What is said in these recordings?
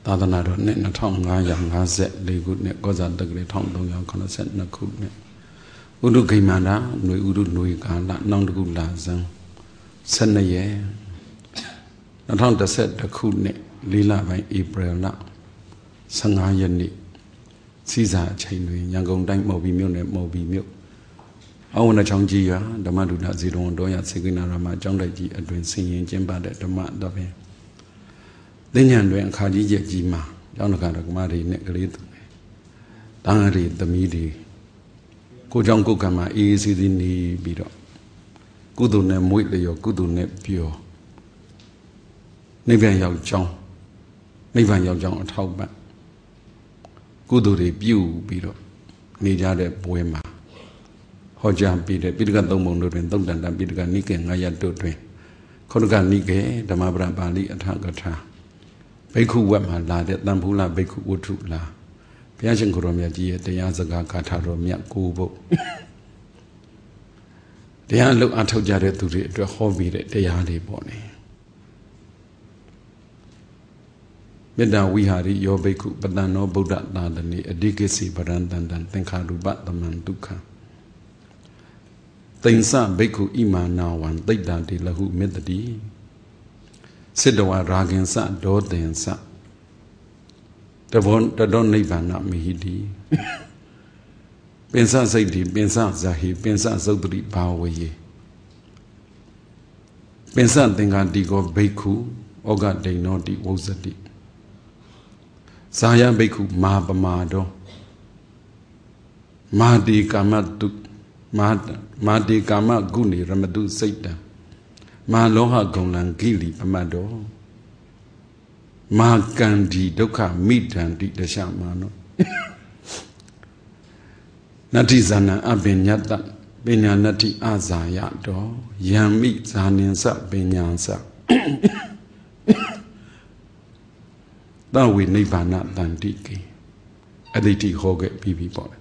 သာသနာတော်နှစ်2554ခုနှစ်ကောဇာတက္ကရာ1382ခုနှစ်ဥဒုခိမန္တာຫນွေဥဒုຫນွေကာလနောင်တကုလာဇန်12ရက်2011ခုနှစ်4လပိုင်းဧပြီလ15ရက်နေ့စီစာအချိန်တွင်ရန်ကုန်တိုင်းမော်ဘီမြို့နယ်မော်ဘီမြို့အဝနချောင်းကြီးရွာဓမ္မဒုဒဇေတဝန်တော်ရစေကိနာရမအကြောင်းတိုက်ကြီးအတွင်ဆင်ရင်ကျင်းပတဲ့ဓမ္မတော်ပင်သင်္ညံတွင်အခါကြီးရဲ့ကြီးမှာကျောင်းတကာဓမ္မတွေနဲ့ကလေးသူတွေတန်ရီသမီးတွေကိုကြောင့်ကိုယ်ကံမှာအေးစီစီနေပြီးတော့ကုသိုလ်နဲ့မွေ့လျော်ကုသိုလ်နဲ့ပျော်နိဗ္ဗာန်ရောက်ကြောင်းနိဗ္ဗာန်ရောက်ကြောင်းအထောက်ပံ့ကုသိုလ်တွေပြုပြီးတော့နေကြတဲ့ပွဲမှာဟောကြားပြီးတဲ့ပိဋကသုံးပုံတို့တွင်သုတ်တန်တပိဋကနိကေ9ရပ်တို့တွင်ခုနကနိကေဓမ္မပဒပါဠိအထကထာဘိက္ခုဝတ်မှာလာတဲ့တန်ဖူးလာဘိက္ခုဝတ္ထုလာဘုရားရှင်ကိုရောမြတ်ကြီးရဲ့တရားစကားဂါထာတော်မြတ်ကိုဖို့တရားအလုပ်အထောက်ကြတဲ့သူတွေအတွက်ဟောပြီးတဲ့တရားတွေပေါ့နေမေတ္တာဝိဟာရိယောဘိက္ခုပတ္တနောဗုဒ္ဓသာသနေအဓိကိစီပရံတန်တံသင်္ခါရူပသမံဒုက္ခသိဉ္စဘိက္ခုဣမာနာဝံသိတ္တာတိလဟုမေတ္တိစေတဝါရာဂင်္စဒောသင်္စတတောနိဗ္ဗာနမိဟိတိပင်စစိတ်တိပင်စဇာဟိပင်စသုတ္တိဘာဝေယေပင်စသင်္ဃာတိကောဘိက္ခုဩဃဒိဏောတိဝုဇ္ဇတိဇာယဘိက္ခုမာပမာဒောမာတိကာမတုမာတိကာမဂုဏေရမတုစိတ်တံမာလောဟဂုံလံဂိလိပမတ်တောမာကန္ဒီဒုက္ခမိတံတိတရှမာနောနတ္တိဇာနံအပင်ညတ္တပညာနတ္တိအဇာယတောယံမိဇာနင်္စပညာစသဝေနိဗ္ဗာနတန္တိကေအဋ္ဌိဟောခဲ့ပြီးပြီပေါ့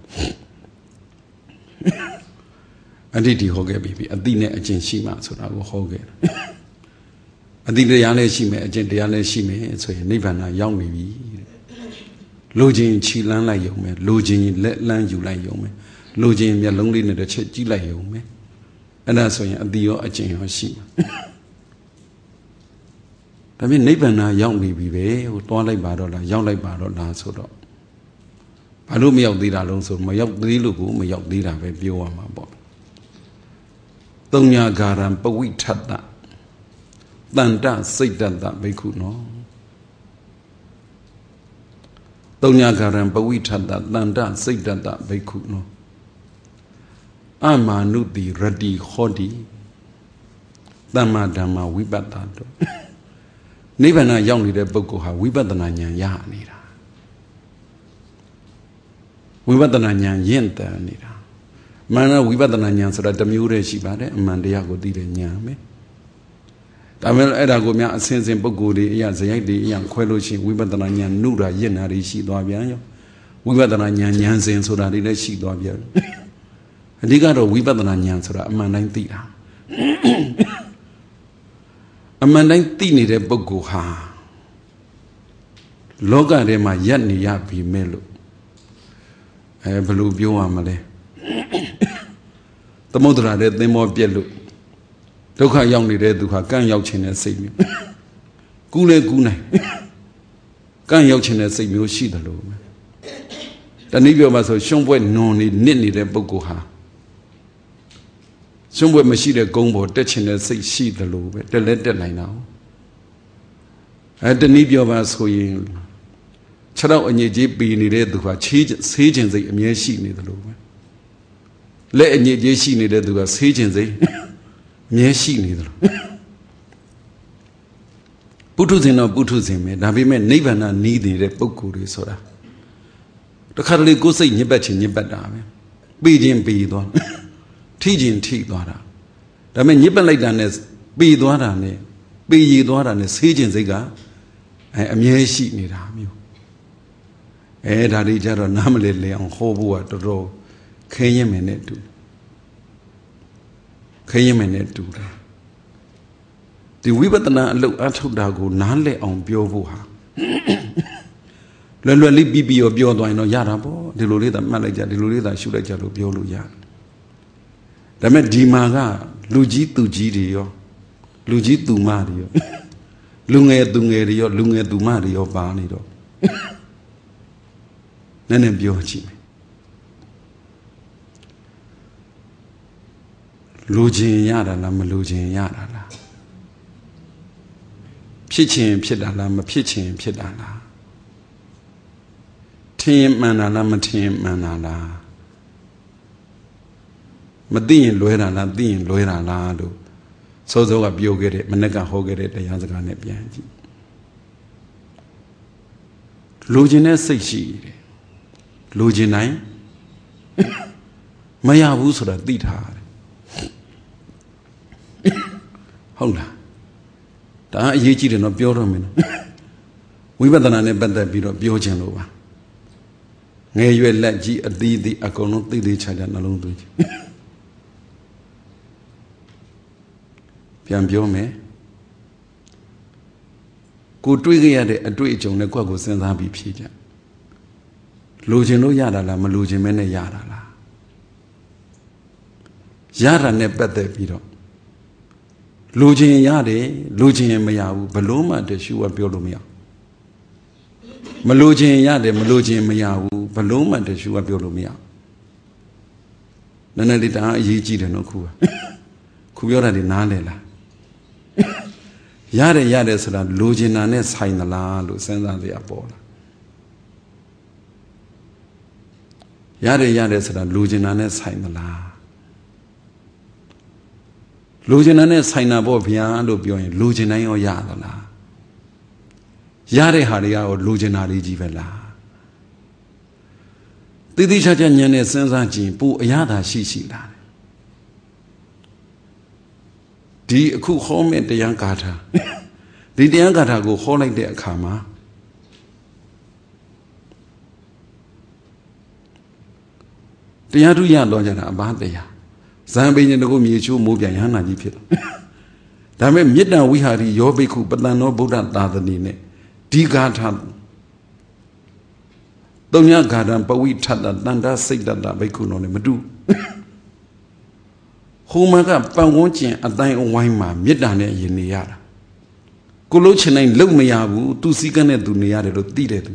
အဋ္ဌိဟောခဲ့ပြီးအတိနဲ့အကျင့်ရှိမှဆိုတာကိုဟောခဲ့အတိတရားလည်းရှိမယ်အကျင့်တရားလည်းရှိမယ်ဆိုရင်နိဗ္ဗာန်ရောက်နေပြီလိုချင်ခြိလန်းလိုက်ရုံပဲလိုချင်လက်လန်းယူလိုက်ရုံပဲလိုချင်မျက်လုံးလေးနဲ့တစ်ချက်ကြည့်လိုက်ရုံပဲအဲ့ဒါဆိုရင်အတိရောအကျင့်ရောရှိမှာဒါပေမဲ့နိဗ္ဗာန်ရောက်နေပြီပဲဟိုတွားလိုက်ပါတော့လားရောက်လိုက်ပါတော့လားဆိုတော့ဘာလို့မရောက်သေးတာလုံးဆိုမရောက်သေးလို့ကိုမရောက်သေးတာပဲပြောရမှာပေါ့သုံးညာဂါရံပဝိထတ္တတန္တစိတ်တတဘိက္ခုနောသုံးညာဂါရံပဝိထတ္တတန္တစိတ်တတဘိက္ခုနောအမာနုတိရတိဟောတိသမ္မာဓမ္မဝိပဿနာတောနိဗ္ဗာန်ရောက်နေတဲ့ပုဂ္ဂိုလ်ဟာဝိပဿနာဉာဏ်ရနေတာဝိပဿနာဉာဏ်ရင့်တန်နေတာမှန်တော့ဝိပဿနာဉာဏ်ဆိုတာတစ်မျိုးတည်းရှိပါတယ်အမှန်တရားကိုသိတဲ့ဉာဏ်ပဲဒါပေမဲ့အဲ့ဒါကိုများအစဉ်စဉ်ပုဂ္ဂိုလ်တွေအရာဇယိုက်တွေအရာခွဲလို့ရှိရင်ဝိပဿနာဉာဏ်နုတာရင့်တာတွေရှိသွားပြန်ရောဝိပဿနာဉာဏ်ဉာဏ်စဉ်ဆိုတာတွေလည်းရှိသွားပြန်အဓိကတော့ဝိပဿနာဉာဏ်ဆိုတာအမှန်တိုင်းသိတာအမှန်တိုင်းသိနေတဲ့ပုဂ္ဂိုလ်ဟာလောကထဲမှာယက်နေရပြီမဲ့လို့ဘယ်လိုပြောရမလဲသမုဒ္ဒရာတဲ့သင်္ဘောပြက်လို့ဒုက္ခရောက်နေတဲ့သူဟာကန့်ရောက်ခြင်းတဲ့စိတ်မျိုးကူးလဲကူးနိုင်ကန့်ရောက်ခြင်းတဲ့စိတ်မျိုးရှိတယ်လို့တနည်းပြောမှဆိုရှုံးပွဲနွန်နေနစ်နေတဲ့ပုဂ္ဂိုလ်ဟာရှုံးပွဲမရှိတဲ့ဂုံးပေါ်တက်ခြင်းတဲ့စိတ်ရှိတယ်လို့ပဲတက်လဲတက်နိုင်တာတနည်းပြောမှဆိုရင်ခြေထောက်အညစ်အကြေးပီနေတဲ့သူဟာဆေးခြင်းစိတ်အမြဲရှိနေတယ်လို့ပဲလက်အညစ်အကြေးရှိနေတဲ့သူကဆေးခြင်းစိတ်အမြဲရှိနေတယ်လို့ပုထုဇဉ်တော့ပုထုဇဉ်ပဲဒါပေမဲ့နိဗ္ဗာန်နီးနေတဲ့ပုဂ္ဂိုလ်တွေဆိုတာတခါတလေကိုယ်စိတ်ညစ်ပတ်ခြင်းညစ်ပတ်တာပဲပြီးခြင်းပြီးသွားထိခြင်းထိသွားတာဒါပေမဲ့ညစ်ပတ်လိုက်တာနဲ့ပြီးသွားတာနဲ့ပြီးရည်သွားတာနဲ့ဆေးခြင်းစိတ်ကအမြဲရှိနေတာမျိုးဒါတွေကြတော့နားမလဲလဲအောင်ဟောဖို့ကတော်တော်ခဲရင်မယ်နဲ့တူခဲရင်မယ်နဲ့တူတယ်ဒီဝိပဿနာအလုပ်အထုတ်တာကိုနားလည်အောင်ပြောဖို့ဟာလွယ်လေးပြီးရောပြောသွားရင်တော့ရတာပေါ့ဒီလိုလေးသာမှတ်လိုက်ကြဒီလိုလေးသာရှုလိုက်ကြလို့ပြောလို့ရတယ်ဒါပေမဲ့ဒီမှာကလူကြီးသူကြီးတွေရောလူကြီးသူမတွေရောလူငယ်သူငယ်တွေရောလူငယ်သူမတွေရောပါနေတော့နည်းနည်းပြောကြည့်မယ်လူချင်းရတာလားမလူချင်းရတာလားဖြစ်ချင်းဖြစ်တာလားမဖြစ်ချင်းဖြစ်တာလားထင်မှန်တာလားမထင်မှန်တာလားမသိရင်လွဲတာလားသိရင်လွဲတာလားလို့စောစောကပြောခဲ့တဲ့မနေ့ကဟောခဲ့တဲ့တရားစကားနဲ့ပြန်ကြည့်လူချင်းတဲ့စိတ်ရှိတယ်လူချင်းတိုင်းမရဘူးဆိုတာသိထားတယ်ဟုတ်လားဒါအရေးကြီးတယ်နော်ပြောတော့မယ်နော်ဝိပဿနာနဲ့ပတ်သက်ပြီးတော့ပြောခြင်းလို့ပါငယ်ရွယ်လက်ကြီးအသီးသီးအကုန်လုံးသိသိချာချာနှလုံးသွင်းခြင်းပြန်ပြောမယ်ကိုတွေးခဲ့ရတဲ့အတွေ့အကြုံနဲ့ကိုယ့်ကိုစဉ်းစားပြီးဖြေကြလိုချင်လို့ရတာလားမလိုချင်မဲနဲ့ရတာလားရတာနဲ့ပတ်သက်ပြီးတော့လိုချင်ရတယ်လိုချင်ရင်မရဘူးဘလို့မှတရှုကပြောလို့မရမလိုချင်ရတယ်မလိုချင်မရဘူးဘလို့မှတရှုကပြောလို့မရနည်းနည်းလေးတအားအရေးကြီးတယ်နော်ခုပြောတာဒီနားလေလားရတယ်ဆိုတာလိုချင်တာနဲ့ဆိုင်သလားလို့စဉ်းစားရပေါ်လာရတယ်ဆိုတာလိုချင်တာနဲ့ဆိုင်သလားလိုချင်တာနဲ့ဆိုင်တာပေါ့ဗျာလို့ပြောရင်လိုချင်တိုင်းရောရသလားရတဲ့ဟာတွေကရောလိုချင်တာတွေကြီးပဲလားတိတိကျကျဉာဏ်နဲ့စဉ်းစားကြည့်ပိုအရသာရှိလာတယ်ဒီအခုဟောမဲ့တရားဂါထာဒီတရားဂါထာကိုဟောလိုက်တဲ့အခါမှာတရားထုရတော့ကြတာအဘာတရားဇံပိညတကုမြေချိုးမိုးပြန်ရဟနာကြီးဖြစ်ဒါပေမဲ့မေတ္တာဝိဟာရီယောဘိက္ခုပတန်သောဗုဒ္ဓသာသနေနဲ့ဒီဂါထာသုံးညဂါထာပဝိထတ္တတန္တစိတ်တတဘိက္ခုတော်နဲ့မတူဟိုမှာကပတ်ဝန်းကျင်အတိုင်းအဝိုင်းမှာမေတ္တာနဲ့ယဉ်နေရတာကိုလို့ချင်တိုင်းလုံမရဘူးသူစည်းကမ်းနဲ့သူနေရတယ်လို့သိတယ်သူ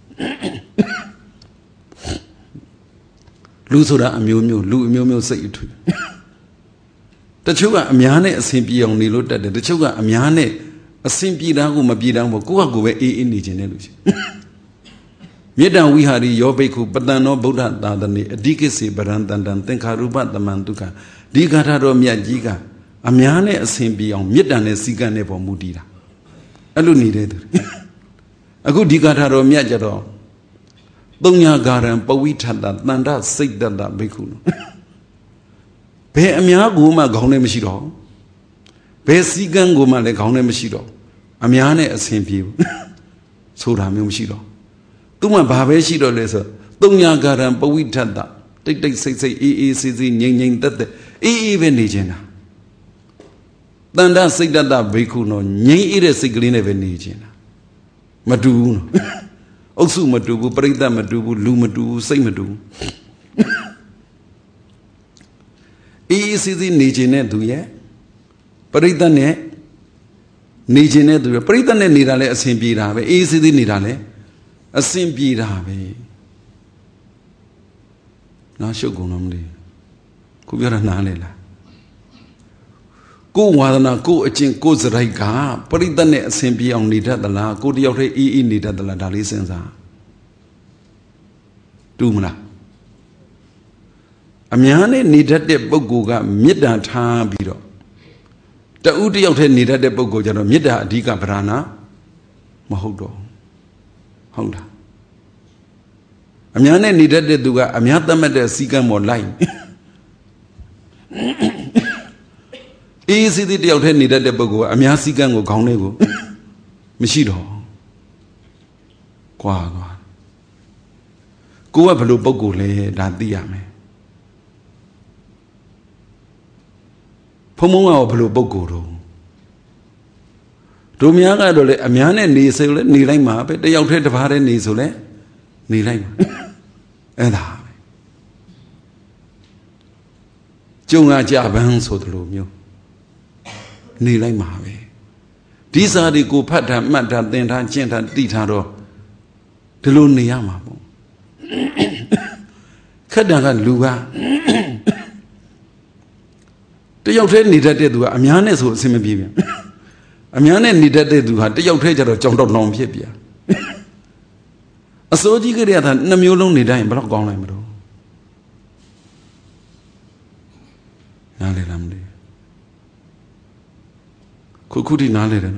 လူဆိုတာအမျိုးမျိုးလူအမျိုးမျိုးစိတ်အထွေတချို့ကအများနဲ့အစဉ်ပြေအောင်နေလို့တတ်တယ်တချို့ကအများနဲ့အစဉ်ပြေတာကိုမပြေတောင်းဘူးကိုယ့်ဟာကိုယ်ပဲအေးအေးနေခြင်းနဲ့လို့ရှိမေတ္တာဝိဟာရီယောဘိက္ခုပတန်သောဗုဒ္ဓသာသနေအဓိကိစေပရံတန်တံသင်္ခါရုပတမန်ဒုက္ခဒီဂါထာတော်မြတ်ကြီးကအများနဲ့အစဉ်ပြေအောင်မေတ္တာနဲ့စည်းကမ်းနဲ့ပေါ်မူတည်တာအဲ့လိုနေတဲ့သူအခုဒီဂါထာတော်မြတ်ကြတော့သုံးညဂါရံပဝိထတ္တတန္တစိတ်တတဘိက္ခုဘယ်အများကိုမှခေါင်းနဲ့မရှိတော့ဘယ်စည်းကမ်းကိုမှလည်းခေါင်းနဲ့မရှိတော့အများနဲ့အစဉ်ပြေဘူးဆိုတာမျိုးမရှိတော့သူမှဘာပဲရှိတော့လဲဆိုသုံးညဂါရံပဝိထတ္တတိတ်တိတ်ဆိတ်ဆိတ်အေးအေးဆေးဆေးငြိမ်ငြိမ်သက်သက်အေးအေးပဲနေခြင်းတာတန္တစိတ်တတဘိက္ခုနော်ငြိမ်အေးတဲ့စိတ်ကလေးနဲ့ပဲနေခြင်းတာမတူဘူးနော်အုပ်စုမတူဘူးပရိသတ်မတူဘူးလူမတူဘူးစိတ်မတူဘူးအေးအေးဆေးဆေးနေခြင်းနဲ့သူရဲ့ပရိသတ်နဲ့နေခြင်းနဲ့သူရဲ့ပရိသတ်နဲ့နေတာလဲအစဉ်ပြေတာပဲအေးအေးဆေးဆေးနေတာလဲအစဉ်ပြေတာပဲနားရှုပ်ကုန်တော့မလို့ခုပြောတာနားလေလားကိုယ်ဝါဒနာကိုယ်အကျင့်ကိုယ်စရိုက်ကပရိသတ်နဲ့အစဉ်ပြေအောင်နေတတ်သလားကိုယ်တယောက်တည်းအေးအေးနေတတ်သလားဒါလေးစဉ်းစားတူမလားအများနဲ့နေတတ်တဲ့ပုဂ္ဂိုလ်ကမေတ္တာထားပြီးတော့တဦးတယောက်တည်းနေတတ်တဲ့ပုဂ္ဂိုလ်ကျတော့မေတ္တာအဓိကဗราဏမဟုတ်တော့ဟုတ်လားအများနဲ့နေတတ်တဲ့သူကအများသတ်မှတ်တဲ့စည်းကမ်းပေါ်လိုက်အေးစစ်စစ်တယောက်တည်းနေတတ်တဲ့ပုဂ္ဂိုလ်ကအများစည်းကမ်းကိုခေါင်းထဲကိုမရှိတော့ကွာကိုကဘယ်လိုပုဂ္ဂိုလ်လဲဒါသိရမယ်ဖုံကဘယ်လိုပုဂ္ဂိုလ်တော့တို့များကတော့လေအများနဲ့နေဆိုလဲနေလိုက်မှာပဲတယောက်တည်းတစ်ပါးတည်းနေဆိုလဲနေလိုက်မှာအဲ့ဒါပဲကျုံငါကြပန်းဆိုသလိုမျိုးနေလိုက်မှာပဲဒီစာတွေကိုဖတ်တာမှတ်တာသင်ထားကျင့်တာသိထားတော့ဒီလိုနေရမှာပေါ့ခက်တာကလူကတယောက်တည်းနေတတ်တဲ့သူကအများနဲ့ဆိုအဆင်မပြေပြန်အများနဲ့နေတတ်တဲ့သူဟာတယောက်တည်းကျတော့ကြောင်တော့လောင်ဖြစ်ပြန်အစိုးကြီးကလေးကနှမျိုးလုံးနေတိုင်းဘယ်တော့ကောင်းလိုက်မလို့နားလေလားမသိခုထိနားလေတယ်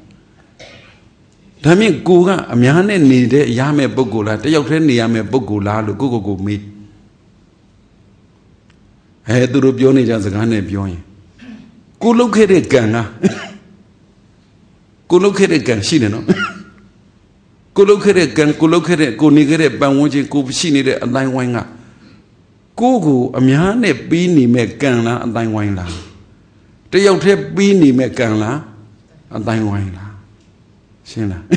ဒါမြင်ကိုကအများနဲ့နေတဲ့ရမယ့်ပုဂ္ဂိုလ်လားတယောက်တည်းနေရမယ့်ပုဂ္ဂိုလ်လားလို့ကိုမေးသူတို့ပြောနေကြစကားနဲ့ပြောရင်ကိုလုတ်ခဲ့တဲ့ကံကကိုလုတ်ခဲ့တဲ့ကံရှိတယ်နော်ကိုလုတ်ခဲ့တဲ့ကံကိုလုတ်ခဲ့တဲ့ကိုနေခဲ့တဲ့ပန်ဝန်းကျင်ကိုရှိနေတဲ့အတိုင်းဝိုင်းကကိုအများနဲ့ပြီးနေမဲ့ကံလားအတိုင်းဝိုင်းလားတယောက်တည်းပြီးနေမဲ့ကံလားအတိုင်းဝိုင်းလားရှင်းလား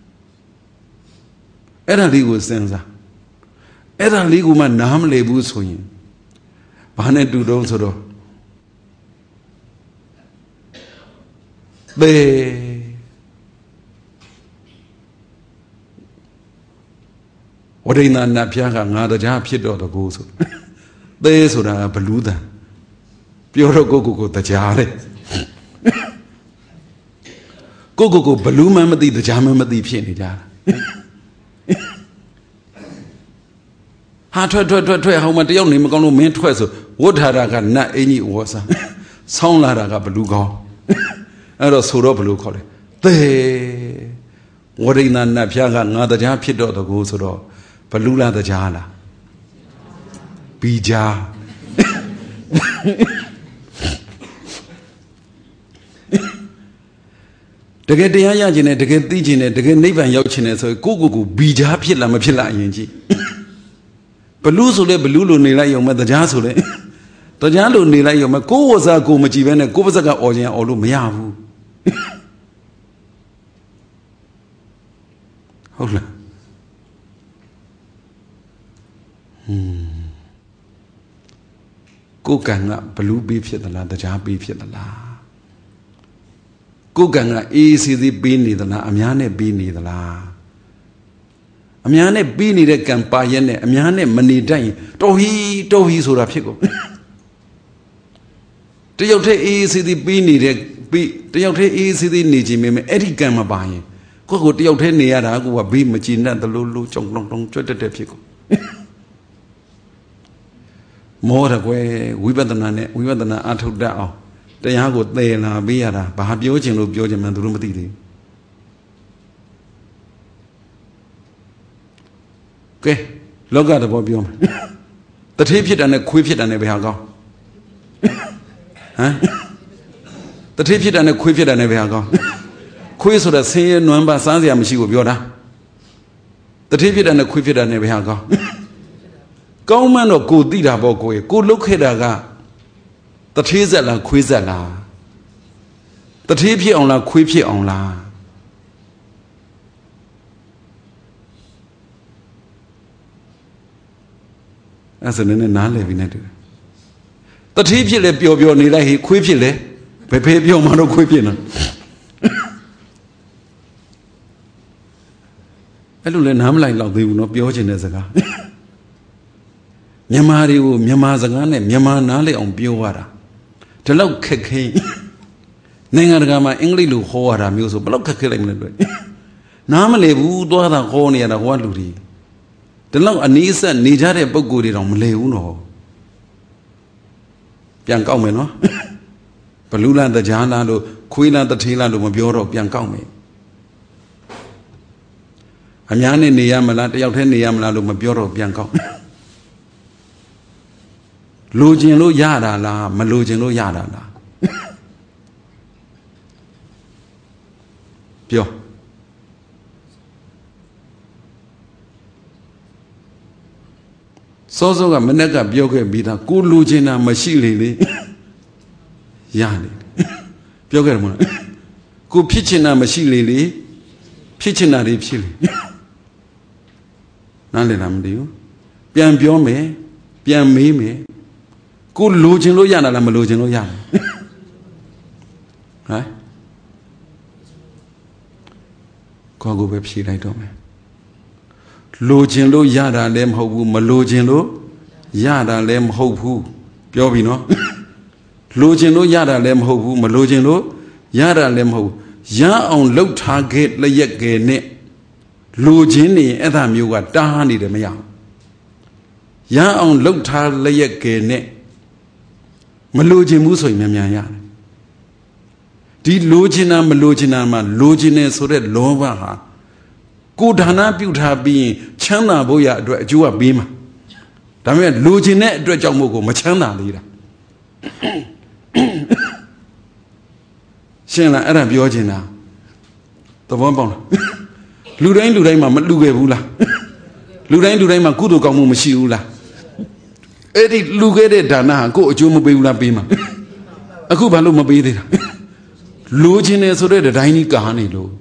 အဲ့ဒါလေးကိုစဉ်းစားအဲ့ဒါလေးကိုမှနားမလည်ဘူးဆိုရင်ဘာနဲ့တူတော့ဆိုတော့ဝရိဏနတ်ဖျားကငါတရားဖြစ်တော့တကူဆိုဆိုတာဘလူးတန်ပြောတော့ကိုတရားတဲ့ကိုဘလူးမှမသိတရားမှမသိဖြစ်နေကြတာဟာထွက်ဟောင်းမတယောက်နေမကောင်းလို့မင်းထွက်ဆိုဝတ်ထားတာကနတ်အင်ကြီးဝေါ်စားဆောင်းလာတာကဘလူးကောင်းအဲ့တော့ဆိုတော့ဘလူးခေါ်တယ်ဝရိဏနတ်ဖျားကငါတရားဖြစ်တော့တကူဆိုတော့ဘလူးလားတရားလားဘီဂျာတကယ်တရားရခြင်းနဲ့တကယ်သိခြင်းနဲ့တကယ်နိဗ္ဗာန်ရောက်ခြင်းနဲ့ဆိုရင်ကိုဘီဂျာဖြစ်လားမဖြစ်လားအရင်ကြည့်ဘလူးဆိုလဲဘလူးလိုနေလိုက်ရုံမဲ့တရားဆိုလဲတရားလိုနေလိုက်ရုံမဲ့ကိုဝဇ္ဇာကိုမကြည့်ဘဲနဲ့ကိုပါဇက်ကအော်ခြင်းအော်လို့မရဘူးဟုတ်လားကိုကံကဘလူးပေးဖြစ်သလားတရားပေးဖြစ်သလားကိုကံကအေးစီစီပေးနေသလားအများနဲ့ပေးနေသလားအများနဲ့ပေးနေတဲ့ကံပါရက်နဲ့အများနဲ့မနေတတ်ရင်တော်ဟီဆိုတာဖြစ်ကုန်တယောက်တည်းအေးစီစီပေးနေတဲ့တယောက်တည်းအေးစီစီနေခြင်းမဲ့အဲ့ဒီကံမပါရင်ကိုတယောက်တည်းနေရတာကိုကဘေးမကြည်နဲ့တလို့ကြောင်တုံကြွတ်တက်ဖြစ်ကုန်မောရကွယ်ဝိပဿနာအထုတ်တတ်အောင်တရားကိုသယ်လာပေးရတာဘာပြောချင်လို့ပြောချင်မှန်းသူတို့မသိသေးဘူးကဲလောကသဘောပြောမယ်တထေးဖြစ်တာနဲ့ခွေးဖြစ်တာနဲ့ဘယ်ဟာကောင်းဟမ်တထေးဖြစ်တာနဲ့ခွေးဖြစ်တာနဲ့ဘယ်ဟာကောင်းခွေးဆိုတာဆင်းရဲနွမ်းပါစားစရာမရှိဘူးပြောတာတထေးဖြစ်တာနဲ့ခွေးဖြစ်တာနဲ့ဘယ်ဟာကောင်းကောင်းမှန်းတော့ကိုသိတာပေါ့ကိုလုတ်ခဲ့တာကတထေးဆက်လားခွေးဆက်လားတထေးဖြစ်အောင်လားခွေးဖြစ်အောင်လားအဲ့ဒါနဲ့နားလည်ပြီနဲ့တူတထေးဖြစ်လဲပျော်နေလိုက်ဟေးခွေးဖြစ်လဲဘယ်ဖေးပြောမှတော့ခွေးဖြစ်နော်အဲ့လိုလဲနားမလိုက်တော့သေးဘူးနော်ပြောချင်တဲ့စကားမြန်မာတွေကိုမြန်မာစကားနဲ့မြန်မာနားလည်အောင်ပြောရတာဒီလောက်ခက်ခဲနိုင်ငံတကာမှာအင်္ဂလိပ်လိုဟောရတာမျိုးဆိုဘယ်လောက်ခက်ခဲလိုက်မလဲတွေ့နားမလည်ဘူးသွားတာဟောနေရတာဟောလူတွေဒီလောက်အနည်းဆက်နေကြတဲ့ပုံကိုယ်တွေတော့မလည်ဘူးနော်ပြန်ကောက်မယ်နော်ဘလူးလားတရားလားလို့ခွေးလားတထေးလားလို့မပြောတော့ပြန်ကောက်မယ်အများနဲ့နေရမလားတယောက်တည်းနေရမလားလို့မပြောတော့ပြန်ကောက်လိုချင်လို့ရတာလားမလိုချင်လို့ရတာလားပြောစောကမနေ့ကပြောခဲ့ပြီးသားကိုလိုချင်တာမရှိလေရနေပြောခဲ့တယ်မဟုတ်လားကိုဖြစ်ချင်တာမရှိလေဖြစ်ချင်တာတွေဖြစ်လေနားလည်လားမသိဘူးပြန်ပြောမယ်ပြန်မေးမယ်ကိုလိုချင်လို့ရတာလားမလိုချင်လို့ရတာဟမ်ကိုပဲဖြေလိုက်တော့မယ်လိုချင်လို့ရတာလည်းမဟုတ်ဘူးမလိုချင်လို့ရတာလည်းမဟုတ်ဘူးပြောပြီနော်လိုချင်လို့ရတာလည်းမဟုတ်ဘူးမလိုချင်လို့ရတာလည်းမဟုတ်ဘူးရအောင်လှုပ်ထားခဲ့လျက်ကဲနဲ့လိုချင်နေရင်အဲ့ဒါမျိုးကတားနေတယ်မရအောင်ရအောင်လှုပ်ထားလျက်ကဲနဲ့မလိုချင်ဘူးဆိုရင်မြန်မြန်ရတယ်ဒီလိုချင်တာမလိုချင်တာမှလိုချင်တယ်ဆိုတဲ့လောဘဟာကိုဒါနပြုထားပြီးရင်ချမ်းသာဖို့ရအတွက်အကျိုးကပေးမှာဒါပေမဲ့လိုချင်တဲ့အတွက်ကြောင့်မို့ကိုမချမ်းသာသေးတာရှင်းလားအဲ့ဒါပြောချင်တာသဘောပေါက်လားလူတိုင်းမှာမလူခဲ့ဘူးလားလူတိုင်းမှာကုသိုလ်ကောင်းမှုမရှိဘူးလားအဲ့ဒီလူခဲ့တဲ့ဒါနဟာကိုအကျိုးမပေးဘူးလားပေးမှာအခုဘာလို့မပေးသေးတာလိုချင်တယ်ဆိုတဲ့တိုင်းကြီးကာနေလို့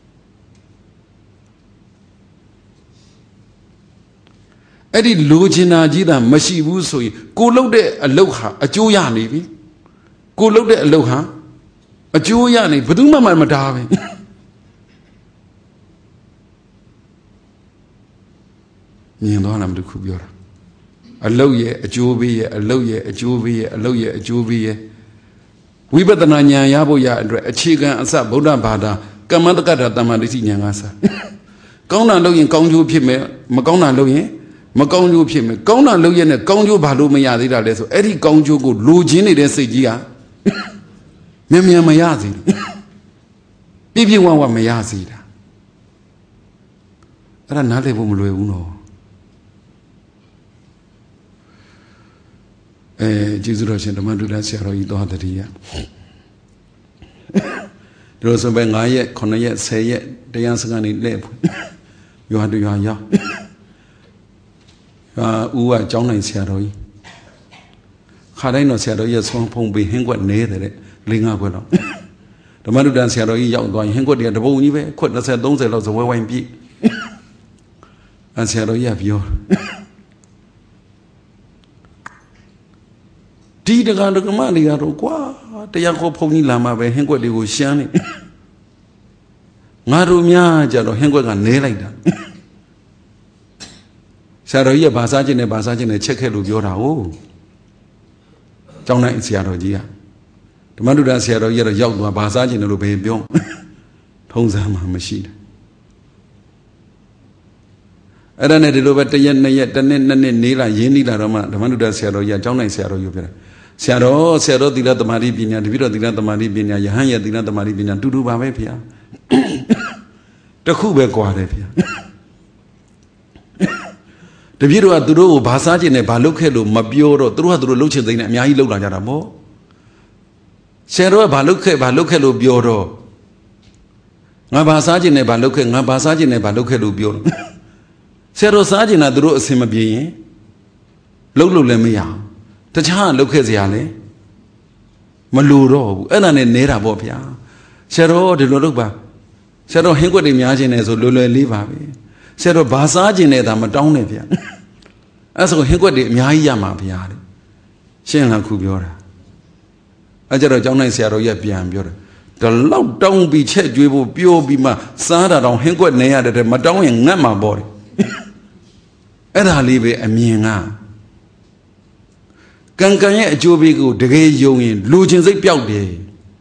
အဲ့ဒီလိုချင်တာကြီးတာမရှိဘူးဆိုရင်ကိုလှုပ်တဲ့အလုပ်ဟာအကျိုးရနေပြီကိုလှုပ်တဲ့အလုပ်ဟာအကျိုးရနေဘယ်သူမှမတားပဲမြင်သွားလားမတခုပြောတာအလုပ်ရဲ့အကျိုးပေးရဲ့အလုပ်ရဲ့အကျိုးပေးရဲ့အလုပ်ရဲ့အကျိုးပေးရဲ့ဝိပဿနာဉာဏ်ရဖို့ရအတွက်အခြေခံအစဗုဒ္ဓဘာသာကမ္မတက္ကတာတမ္မာဒိဋ္ဌိဉာဏ်ကစကောင်းတာလုပ်ရင်ကောင်းကျိုးဖြစ်မယ်မကောင်းတာလုပ်ရင်မကောင်းကျိုးဖြစ်မယ်ကောင်းတာလုပ်ရင်လည်းကောင်းကျိုးဘာလို့မရသေးတာလဲဆိုအဲ့ဒီကောင်းကျိုးကိုလိုချင်နေတဲ့စိတ်ကြီးကမြန်မရစေပြည့်ပြည့်ဝဝမရစေတာအဲ့ဒါနားလည်ဖို့မလွယ်ဘူးနော်ကျေးဇူးတော်ရှင်ဓမ္မဒုလဆရာတော်ကြီးသောတတိယဒီလိုဆိုပဲ9ရက်9ရက်10ရက်တရားစခန်းနေလဲရွာတူရွာရောက်ဦးကကျောင်းနိုင်ဆရာတော်ကြီးခါတိုင်းတော့ဆရာတော်ကြီးဆွမ်းဖုံးပြီးဟင်းကွက်နေတယ်တဲ့4-5ခွက်တော့ဓမ္မဒုလဆရာတော်ကြီးရောက်သွားရင်ဟင်းကွက်တွေကတပုံကြီးပဲခွက်20 30လောက်စဝဲဝိုင်းပြည့်ဆရာတော်ကြီးကပြောဒီတက္ကသိုလ်မတွေကတော့ကွာတရားခေါ်ဖုန်ကြီးလာမှပဲဟင်းကွက်တွေကိုရှမ်းနေငါတို့များကြတော့ဟင်းကွက်ကနေလိုက်တာဆရာတော်ကြီးကဘာစားခြင်းနဲ့ဘာစားခြင်းနဲ့ချက်ခဲ့လို့ပြောတာဟုတ်ကျောင်းတိုင်းဆရာတော်ကြီးကဓမ္မဒုဒဆရာတော်ကြီးကတော့ရောက်သွားဘာစားခြင်းလို့ဘယ်ပြောထုံးစံမှမရှိတယ်အဲ့ဒါနဲ့ဒီလိုပဲ1ရက်2ရက်1နှစ်2နှစ်နေလာရင်းနေလာတော့မှဓမ္မဒုဒဆရာတော်ကြီးကကျောင်းတိုင်းဆရာတော်ကြီးပြောတယ်ဆရာတော်သီလသမာဓိပညာတပည့်တော်သီလသမာဓိပညာယဟန်ရဲ့သီလသမာဓိပညာတူတူပါပဲဖေ။တခုပဲကွာတယ်ဖေ။တပည့်တော်ကသူတို့ကိုဘာစားခြင်းနဲ့ဘာလုပ်ခဲ့လို့မပြောတော့သူတို့ကသူတို့လှုပ်ချင်သိနေအများကြီးလှုပ်လာကြတာမို့။ဆရာတော်ကဘာလုပ်ခဲ့လို့ပြောတော့ငါဘာစားခြင်းနဲ့ဘာလုပ်ခဲ့ငါဘာစားခြင်းနဲ့ဘာလုပ်ခဲ့လို့ပြောတော့ဆရာတော်စားခြင်းကသူတို့အစင်မပြေရင်လှုပ်လို့လည်းမရအောင်တခြားလှုပ်ခဲ့စရာလဲမလိုတော့ဘူးအဲ့ဒါနဲ့နဲတာပေါ့ဗျာဆရာတော်ဒီလိုလုပ်ပါဆရာတော်ဟင်းကွက်တွေများခြင်းနဲ့ဆိုလွယ်လွယ်လေးပါပဲဆရာတော်ဘာစားခြင်းနဲ့ဒါမတောင်းနဲ့ဗျာအဲ့ဆိုဟင်းကွက်တွေအများကြီးရမှာဗျာတဲ့ရှင်းလားခုပြောတာအဲ့ကြတော့ကျောင်းနိုင်ဆရာတော်ကြီးပြန်ပြောတယ်ဒီလောက်တောင်းပြီးချက်ကျွေးဖို့ပြောပြီးမှစားတာတောင်ဟင်းကွက်နေရတဲ့မတောင်းရင်ငတ်မှာပေါ့တယ်အဲ့ဒါလေးပဲအမြင်ကကံရဲ့အကျိုးပေးကိုတကယ်ယုံရင်လူချင်းစိတ်ပျောက်တယ်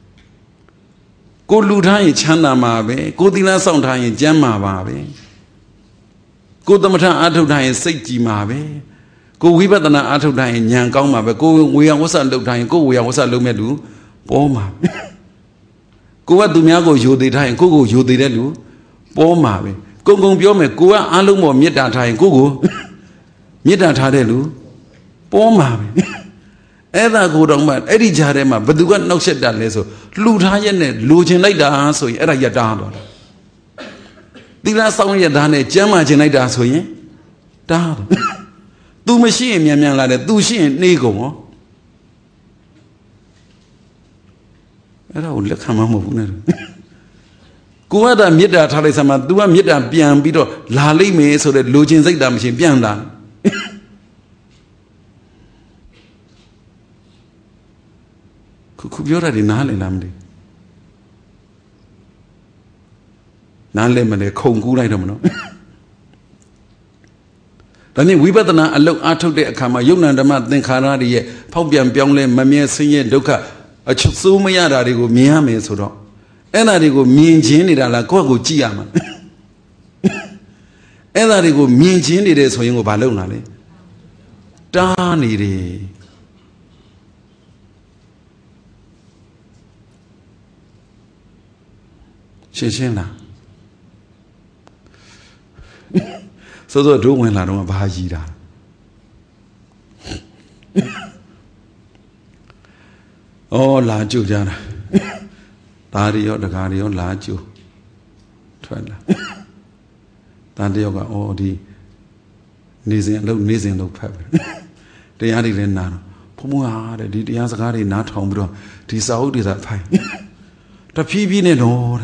ကိုလူထားရင်ချမ်းသာမှာပဲကိုသီလစောင့်ထားရင်ကျမ်းမာပါပဲကိုသမထအာထုတ်ထားရင်စိတ်ကြည်မှာပဲကိုဝိပဿနာအာထုတ်ထားရင်ဉာဏ်ကောင်းမှာပဲကိုဝေယဝဆလုပ်ထားရင်ကိုဝေယဝဆလုပ်မဲ့လူပေါ်မှာကိုကသူများကိုယိုသေးထားရင်ကိုယိုသေးတဲ့လူပေါ်မှာပဲကုံပြောမယ်ကိုကအားလုံးပေါ်မေတ္တာထားရင်ကိုမေတ္တာထားတဲ့လူပေါ်မှာပဲအဲ့ဒါကိုတော့မှအဲ့ဒီကြားထဲမှာဘသူကနှောက်ရက်တာလဲဆိုလှူထားရက်နဲ့လိုချင်လိုက်တာဆိုရင်အဲ့ဒါရတာတော့သီလဆောင်ရက်သားနဲ့ကျမ်းမာချင်လိုက်တာဆိုရင်တားတော့ तू မရှိရင်မြန်လာတယ် तू ရှိရင်နှေးကုန်ဟောအဲ့ဒါကိုလက်ခံမှမဟုတ်ဘူးနဲ့ Kuada Mida Talisama, Dua Mida Bian Bido, Lali me so that Lugin Zeta machine Bianda. Kubiora di Nale Lamdi Nale Male Kongula Domino. Then we better not look out of the Kama Yuna and the Mat, then Kanadi, Pobian Biangle, Mamia Senior Doka, a Chusumaya, they go Miami Sodo. And I go mean Jenny la Cogo Giama. And I go mean Jenny days when you go Balonale. Darny. Shishina. So the do when I don't have Hajida. Oh, La Jujana. Dario, the Gario, Laju. Twella. Dario got all the Nizin look pepper. They added in now. Pumua, the Diazagari not home, bro. This out is that pie. The PB in all.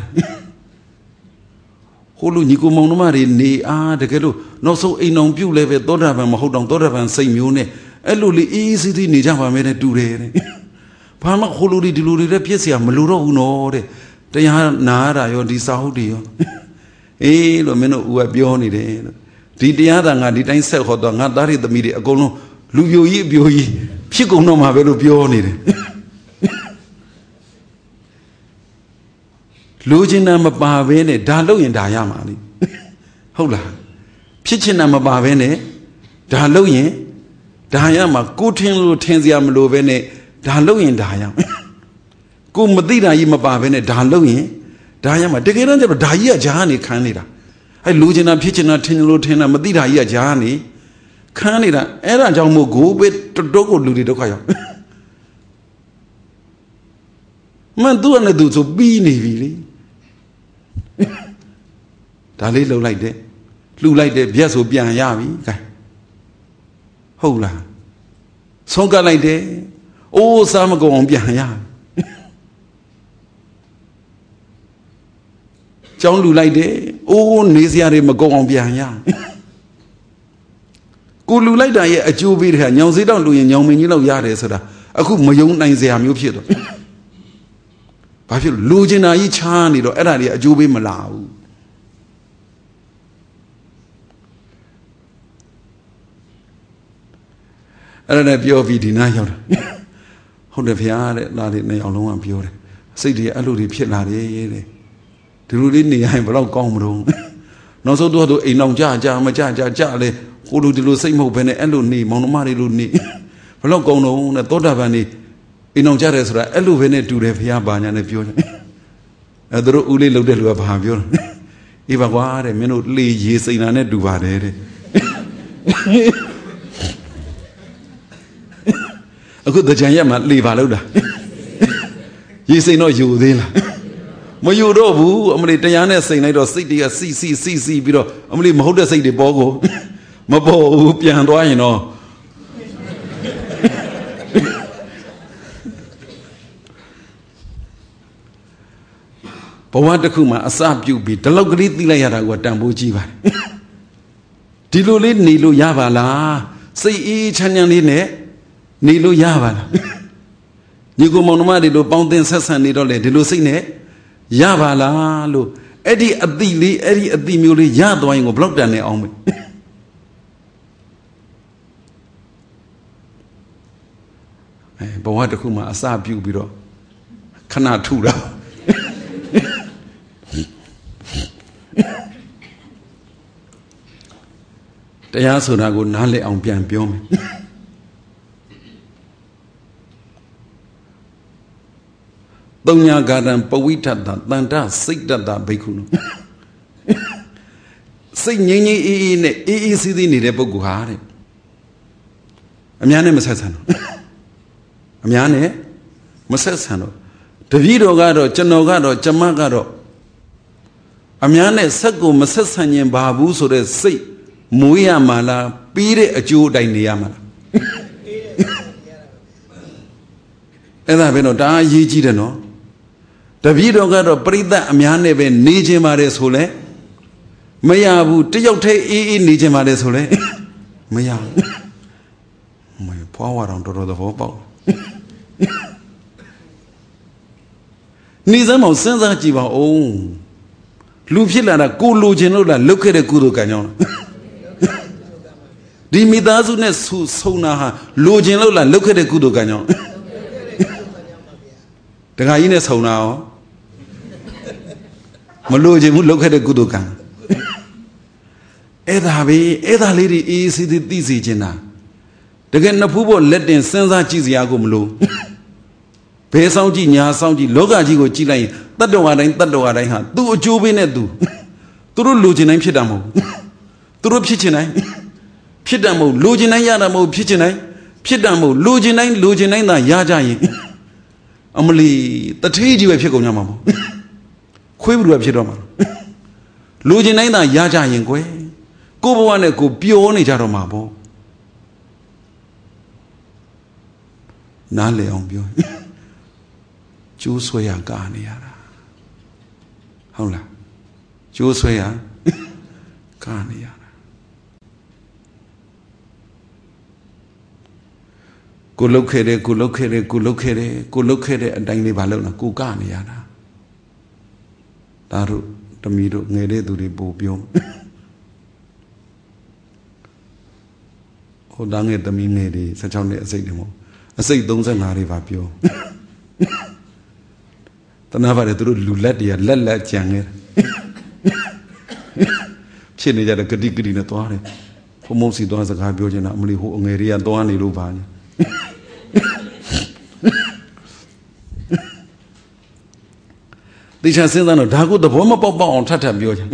Hulu Nico Monomari, ni the Gelu, no so in on Pew level, Dodavan, hold on Dodavan, same unit. A lully easy to Nijava made a 2 days. Pama Huludi Diludi Piasia, Maluro, no, they are Nara, your Disaudi. Eh, Lomeno, who are beyond it. Did the other and did I sell hot on Nadari the media go no, Luvio Bui, Pico no Mavelo beyond it. Lugina Mabavene, Dalo in Diamani. Hola. Pichinama Bavene, Dalo in Diama, Gutin Tenziam Lovene, Dalo in Diam. Go Madina Imabavene, Dalo in Diama, Degan Dia Jani Canada. I Lugina Pichina Tinlo Tena Madina Jani Canada, Era Jamu go with Dogo Ludidoka. Man do and do so be really. Dali look like that. Look like that, yes, will be a yavi. Hola. Songa like that. Oh, some go on behind ya. John look like that. Oh, Nizia go on behind ya. Go look like that, a Jew be here. Young Zidon doing young men, you know, Yare Soda. I could my own 9 Zia Mupio. If you losing a chani or a jubi malau. I don't have your deny your hold of yard, not in a long pure. Say the alluded Pietari. The Rudini, I am below Gomro. No so do a long jar, Jale, who do the same open Eluni, Monomari Luni. Below Gono, a Todavani. In on Jaresra, Eluvene to the Fiaban and a pure. A draw Uli looked at a behavior. If I were a minute lead, yes, in a net do bad. A good the Jayama leave Aluda. You say no, you then. Moyudo, only Diana saying I don't see a CC, below, only Moda say the Bogo. Mabo, Piano, you know. But what the Kuma, a sub you be the locally Layara what Dambujiva. Diluli Nilu Yavala, say each Hanyanine, Nilu Yavala. Nigo Monomadi do Boundin Sassan Nidole, Dilusine, Yavala, lo, Eddie Adili, Eddie Adimuli, Yadoing of block than on me. But what the Kuma, a sub you be do. Kanatura. Taya Suna go Nale on Pian Piome. Donya Garden, Powita, Danta, Sik that Bakuno. Sing Yini in easy in the Boguhari. Amiane Masasano. Amiane Masasano. Davido Gado, Chanogado, Chamagado. Amiane Sago Masasanian Babu so they say. Muya mala, pire a Jew dynamala. And I have no die ye no. Davido got a Brita Amianebe, Nijim Maresole. Mayabu, Tiyote Nijim Maresole. Maya. My power on the road of Opal. Nizam of Senza Jiva, oh. Lupila, Kulu Genola, look at the Kudu Canyon. Dimidazunes who Sonaha, Lugenola, look at the Kudu Canyon. The Hyenas how now? Maluji would look at the Kudu Can. Eda lady is it easy, Jenna. The Genapubo let them Senza Chiziagumlo. Pay Soundy, Nya Soundy, Logaji go Chile, Tadoa, had. Do Jubin do. Turu Lugin Pidamo. Turu Pichinai. Pidamo, Lugina Yadamo, Pichinai. Pidamo, Lugina, Yaja. Amali, the trade you have Pigonamo. Quiver of Chidoma. Lugina Yaja Yinque. Go one a go Pioni Jaromabo. Nale on Bio. Juswaya Garniara. Hola. Juswaya Garniara. Go look at it, go look at it, go look at it, go look at it, and Dangly Balona, go Garniara. Daru, the middle, Nede to the Bobium. Oh, dang it, the mean such only a signal. I say, don't say Marivapio. The Nava through Luletia, Lella Chang. Chinny at a category in a toilet. For most it was a Gabion, Amuli, who Maria Doani Lubani. They shall say that Dago the Boma Papa on Tata Bio.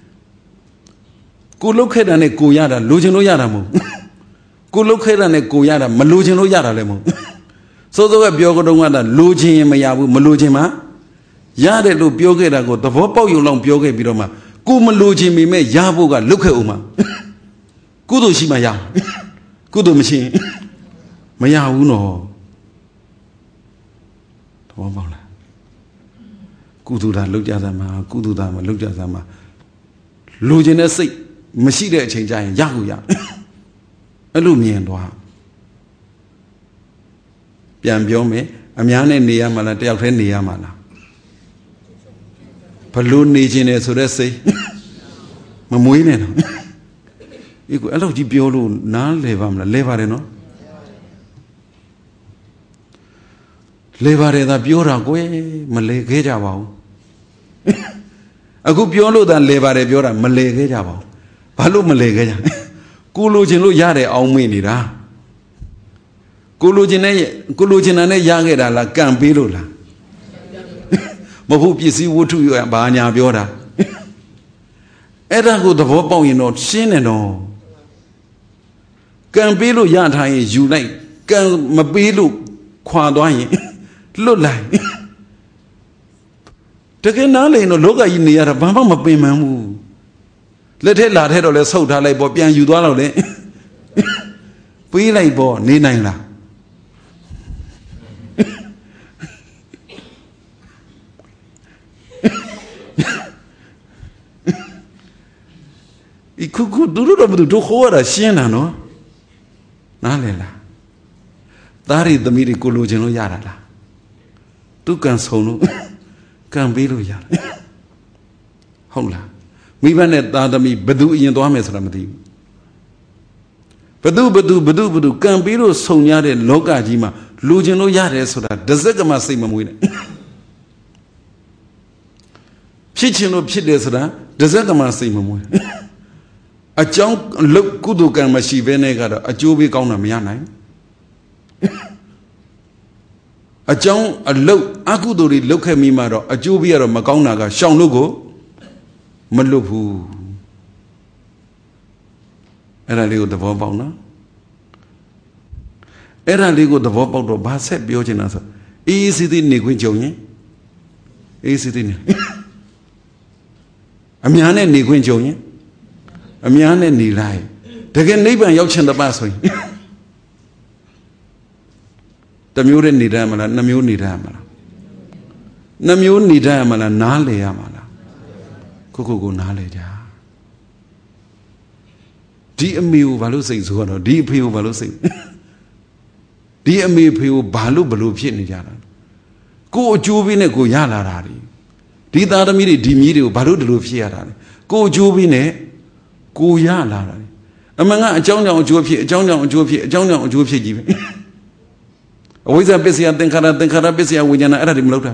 Go look at an Ekuyada, Lugino Yaramo. Go look at an Ekuyada, Malugino Yaramo. So the Biogodonga, Lugi Mayabu, Malujima. Yade lu Bioge da go, the Vopo you long Bioge Biroma. Go Maluji me, Yabuga, look at Uma. Kudo Shimaya. Kudo machine. Maya uno. Kududa look at them, Kududa look at them. Lugina say, Machida change Yahuya. Alumian doa. Piambiome, Amiane Niamala, Delphin Niamala. Palun Nijine, so let's say Mamuine. You could allow Gibiolu, now Levareno. Levare da Biora, Malay Gejavao. A good Biolo than Levare Biora, Malay Gejavao. Palu Malay Geja. Kulujinu Yare, Auminira. Kulujinane Yagera, la Campilula. Mahu Pisi would to you at Banya Biora. Eda go the Vopo in not sin and all. Campilo Yata is you like, Can Mabilu Quadwine. Look like. Take a nale no loga in the other Bamba Mabimamu. Let it lad head or let's hold like Bobian you do. We like born, Nina. It could do hold a Siena, no? Nalela. That is the Miriculuno Yarala. Tu can solo can be Luya. Hola. We went at Adami Badu in Domes Ramadi. Badu, can be Sonia and Loga Jima, Lugino Yare so that the Zegama Simon win. Chichino Chidesra, the Zegama Simon win. A chunk look kudu can machi venegada, a jubi kauna miana. A chunk a look, Akuduri look at me, maro, a jubi or a macaunaga, shang logo, Malupu. And I live the Vobona. And I live the Vobo Basset Biogenasa. Easy the Niguinjoni. Easy the Amiane Niguinjoni. Amiane ni lai. Again, neighbor Yochan the Baswing. The Murin ni Ramala, Namu ni Ramala. Namyo Nida Mala Nale Amala Kuku Nale Ja Di Amiu Valusi Zuano, Di Piu Valusi Di Amiu Piu Balu Balu Pinijana Go Jubine Go Yala Radi Di Dadamiri Di Miru Balu Lufiarani Go Jubine Go Yala Radi Among a Jonah Jopi, Jonah Jopi, Jonah Jopi. Always a busy and think busy with an Aradim Lota.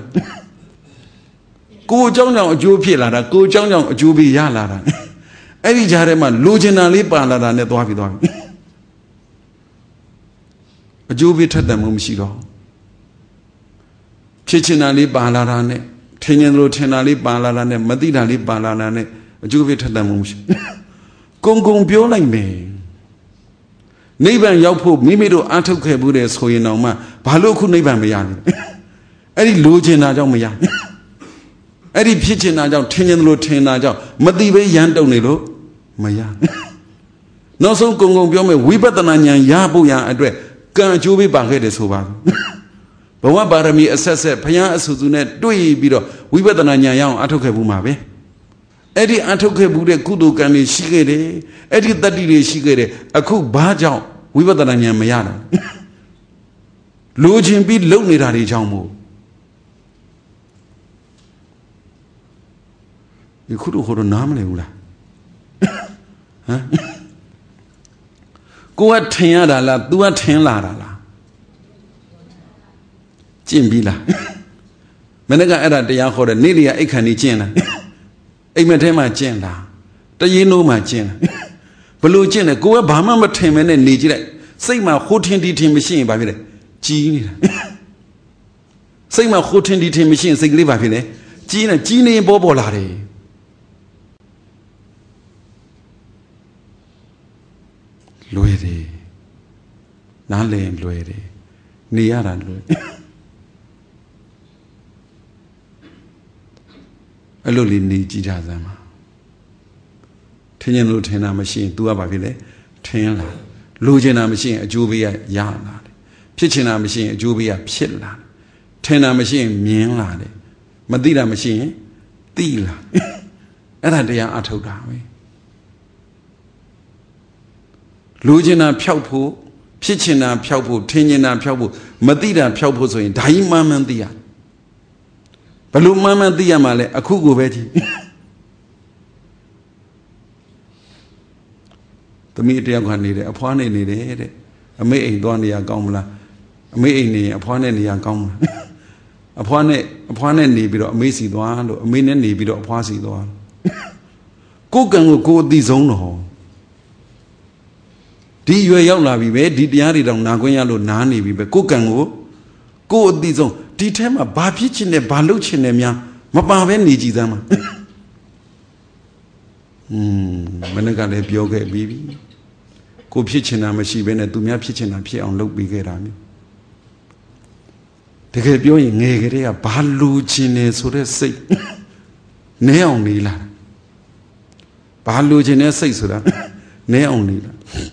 Go Jonah Jopi Lara, go Jonah Jubi Yala. Every Jareman, Lugina Lipa Lara, and the Dwavi. A Jubi Tadam Shigo. Chichinali Balarane, Tinian Tenali Balarane, Madina Libalarane, a Jubi Tadam. Gong Bio like me. Neighbor Yapu, Mimido Atoke Buddhas, who you know, Paloku neighbor Mayan. Eddie Lugina Maya. Eddie Pitchin Ajao, Tinian Lutin Ajao, Madive Yandonilo, Maya. No so Gong Biome, we better than Yabuya address, Gan Jubi Baghead Suba. But what about me assess Paya Suzunet, Dui Bido, we better than Yao Atoke Bumabe. Eddie Atoke Bude Kudu Kani Shigere, Eddie Daddy Shigere, a cook Bajao, we were the Mayana. Lojin be lonely at Jamo. You could hold a Namula. Go at Tiada la, do a 10 la. Jimbila. Menega era de Yaho, Nidia Ekani Jena. Amatema Jena. The Yeno Majena. Below Jena, go a Bama Temen and Nijire. Say my hotin DT machine by the Gina. Say my hotin DT machine, say live by the Gina, Gina Bobolari. Luede Nale and Luede Niara Luede a lolly need Jazama Tinian Lutena machine, Duabavile, Tenla, Lugina machine, a Jubia Yana, Pitchina machine, a Jubia Pitla, Tena machine, Mienlade, Madida machine, Tila, and that they are Atogami. Lugina Piaupu, Pitchina Piaupu, Tenina Piaupu, Madida Piaupu, so in Daimam Dia. Balu Mama Diamale, a Kugu Betty. The media can need it, upon any day, a may don't the Agomla, a may upon any Agomla. Upon any bit of Macy Duan, a million bit of Possy Duan. Cook and go this own home. Did you yell be made? Did the Aridon Nagoya Nani be cook and go this own? Did him a babich in a baluch in them, Mabaven Nijizama. Menaga de Bioga baby. Go pitching a machine when I do me pitching a pier on look bigger. The Gabion Negre, a baluchine, so they say. Neon Nila Baluchine says so that. Neon Nila.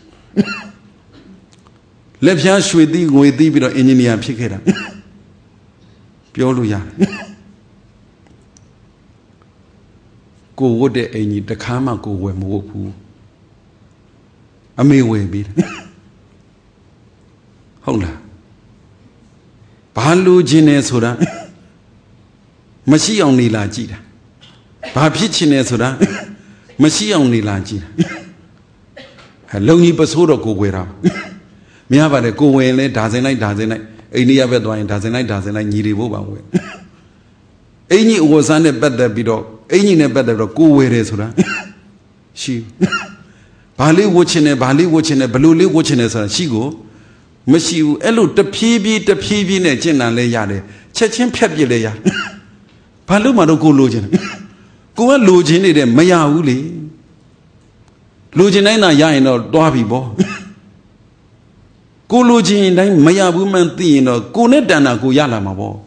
Let us with the bit of engineer pick it up. Pioluya Go would any the Kama go where Moku. A may way be. Hola Balu Ginesoda Machi only la Gita Bapichinesoda Machi only la Gita Hello, you Basoda go where up. Miava de go away, dozen night. Any other doing dozen night, needy over. Any was on a better bido, any better go where is her. She Bali watching a baluli watching as she go. Monsieur Elo, the PB, Negin and Layade, Chechin Pepulea Paluma go login. Go and login it, Maya Uli Loginaina Yain or Dwabibo. Go login, Maya woman thin or go netana go yalamabo.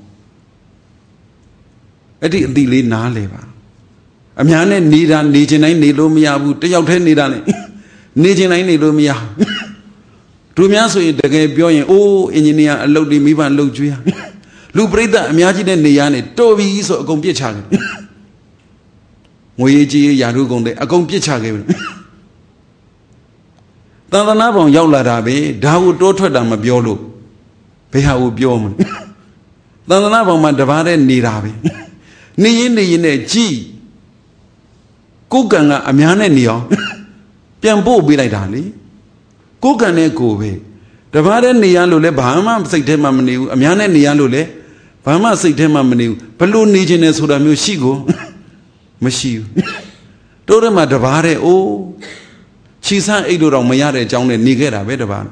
I did the lead na leva. A man need and Nijin, I need Lumia, the out Nidani. Nijin, I need Lumia. To me, so the Gabion, oh, engineer, a load me and load you. လူပရိသတ်အများကြီးနဲ့နေရနေတော်ပြီဆိုအကုန်ပြစ်ချခဲ့ငွေကြီးရာထူးကုန်တဲ့အကုန်ပြစ်ချခဲ့ပြီသန္တနာပေါင်ရောက်လာတာပဲဒါကိုတိုးထွက်တာမပြောလို့ဘယ်ဟာကိုပြောမလဲသန္တနာပေါင်မှာတပါးတဲ့နေတာပဲနေရင်နဲ့ကြည်ကိုယ်ကံကအများနဲ့နေအောင်ပြန်ပို့ပေးလိုက်တာလေကိုယ်ကံနဲ့ကိုယ်ပဲတပါးတဲ့နေရလို့လဲဘာမှစိတ်ထဲမှာမနေဘူးအများနဲ့နေရလို့လဲဘာမှစိတ်ထဲမှာမနေဘူးဘလို့နေခြင်းနဲ့ဆိုတာမျိုးရှိကိုမရှိဘူးတို့ထဲမှာတပါးတဲ့အိုးခြိဆန်းအိတ်လို့တော့မရတဲ့အကြောင်းနဲ့နေခဲ့တာပဲတပါး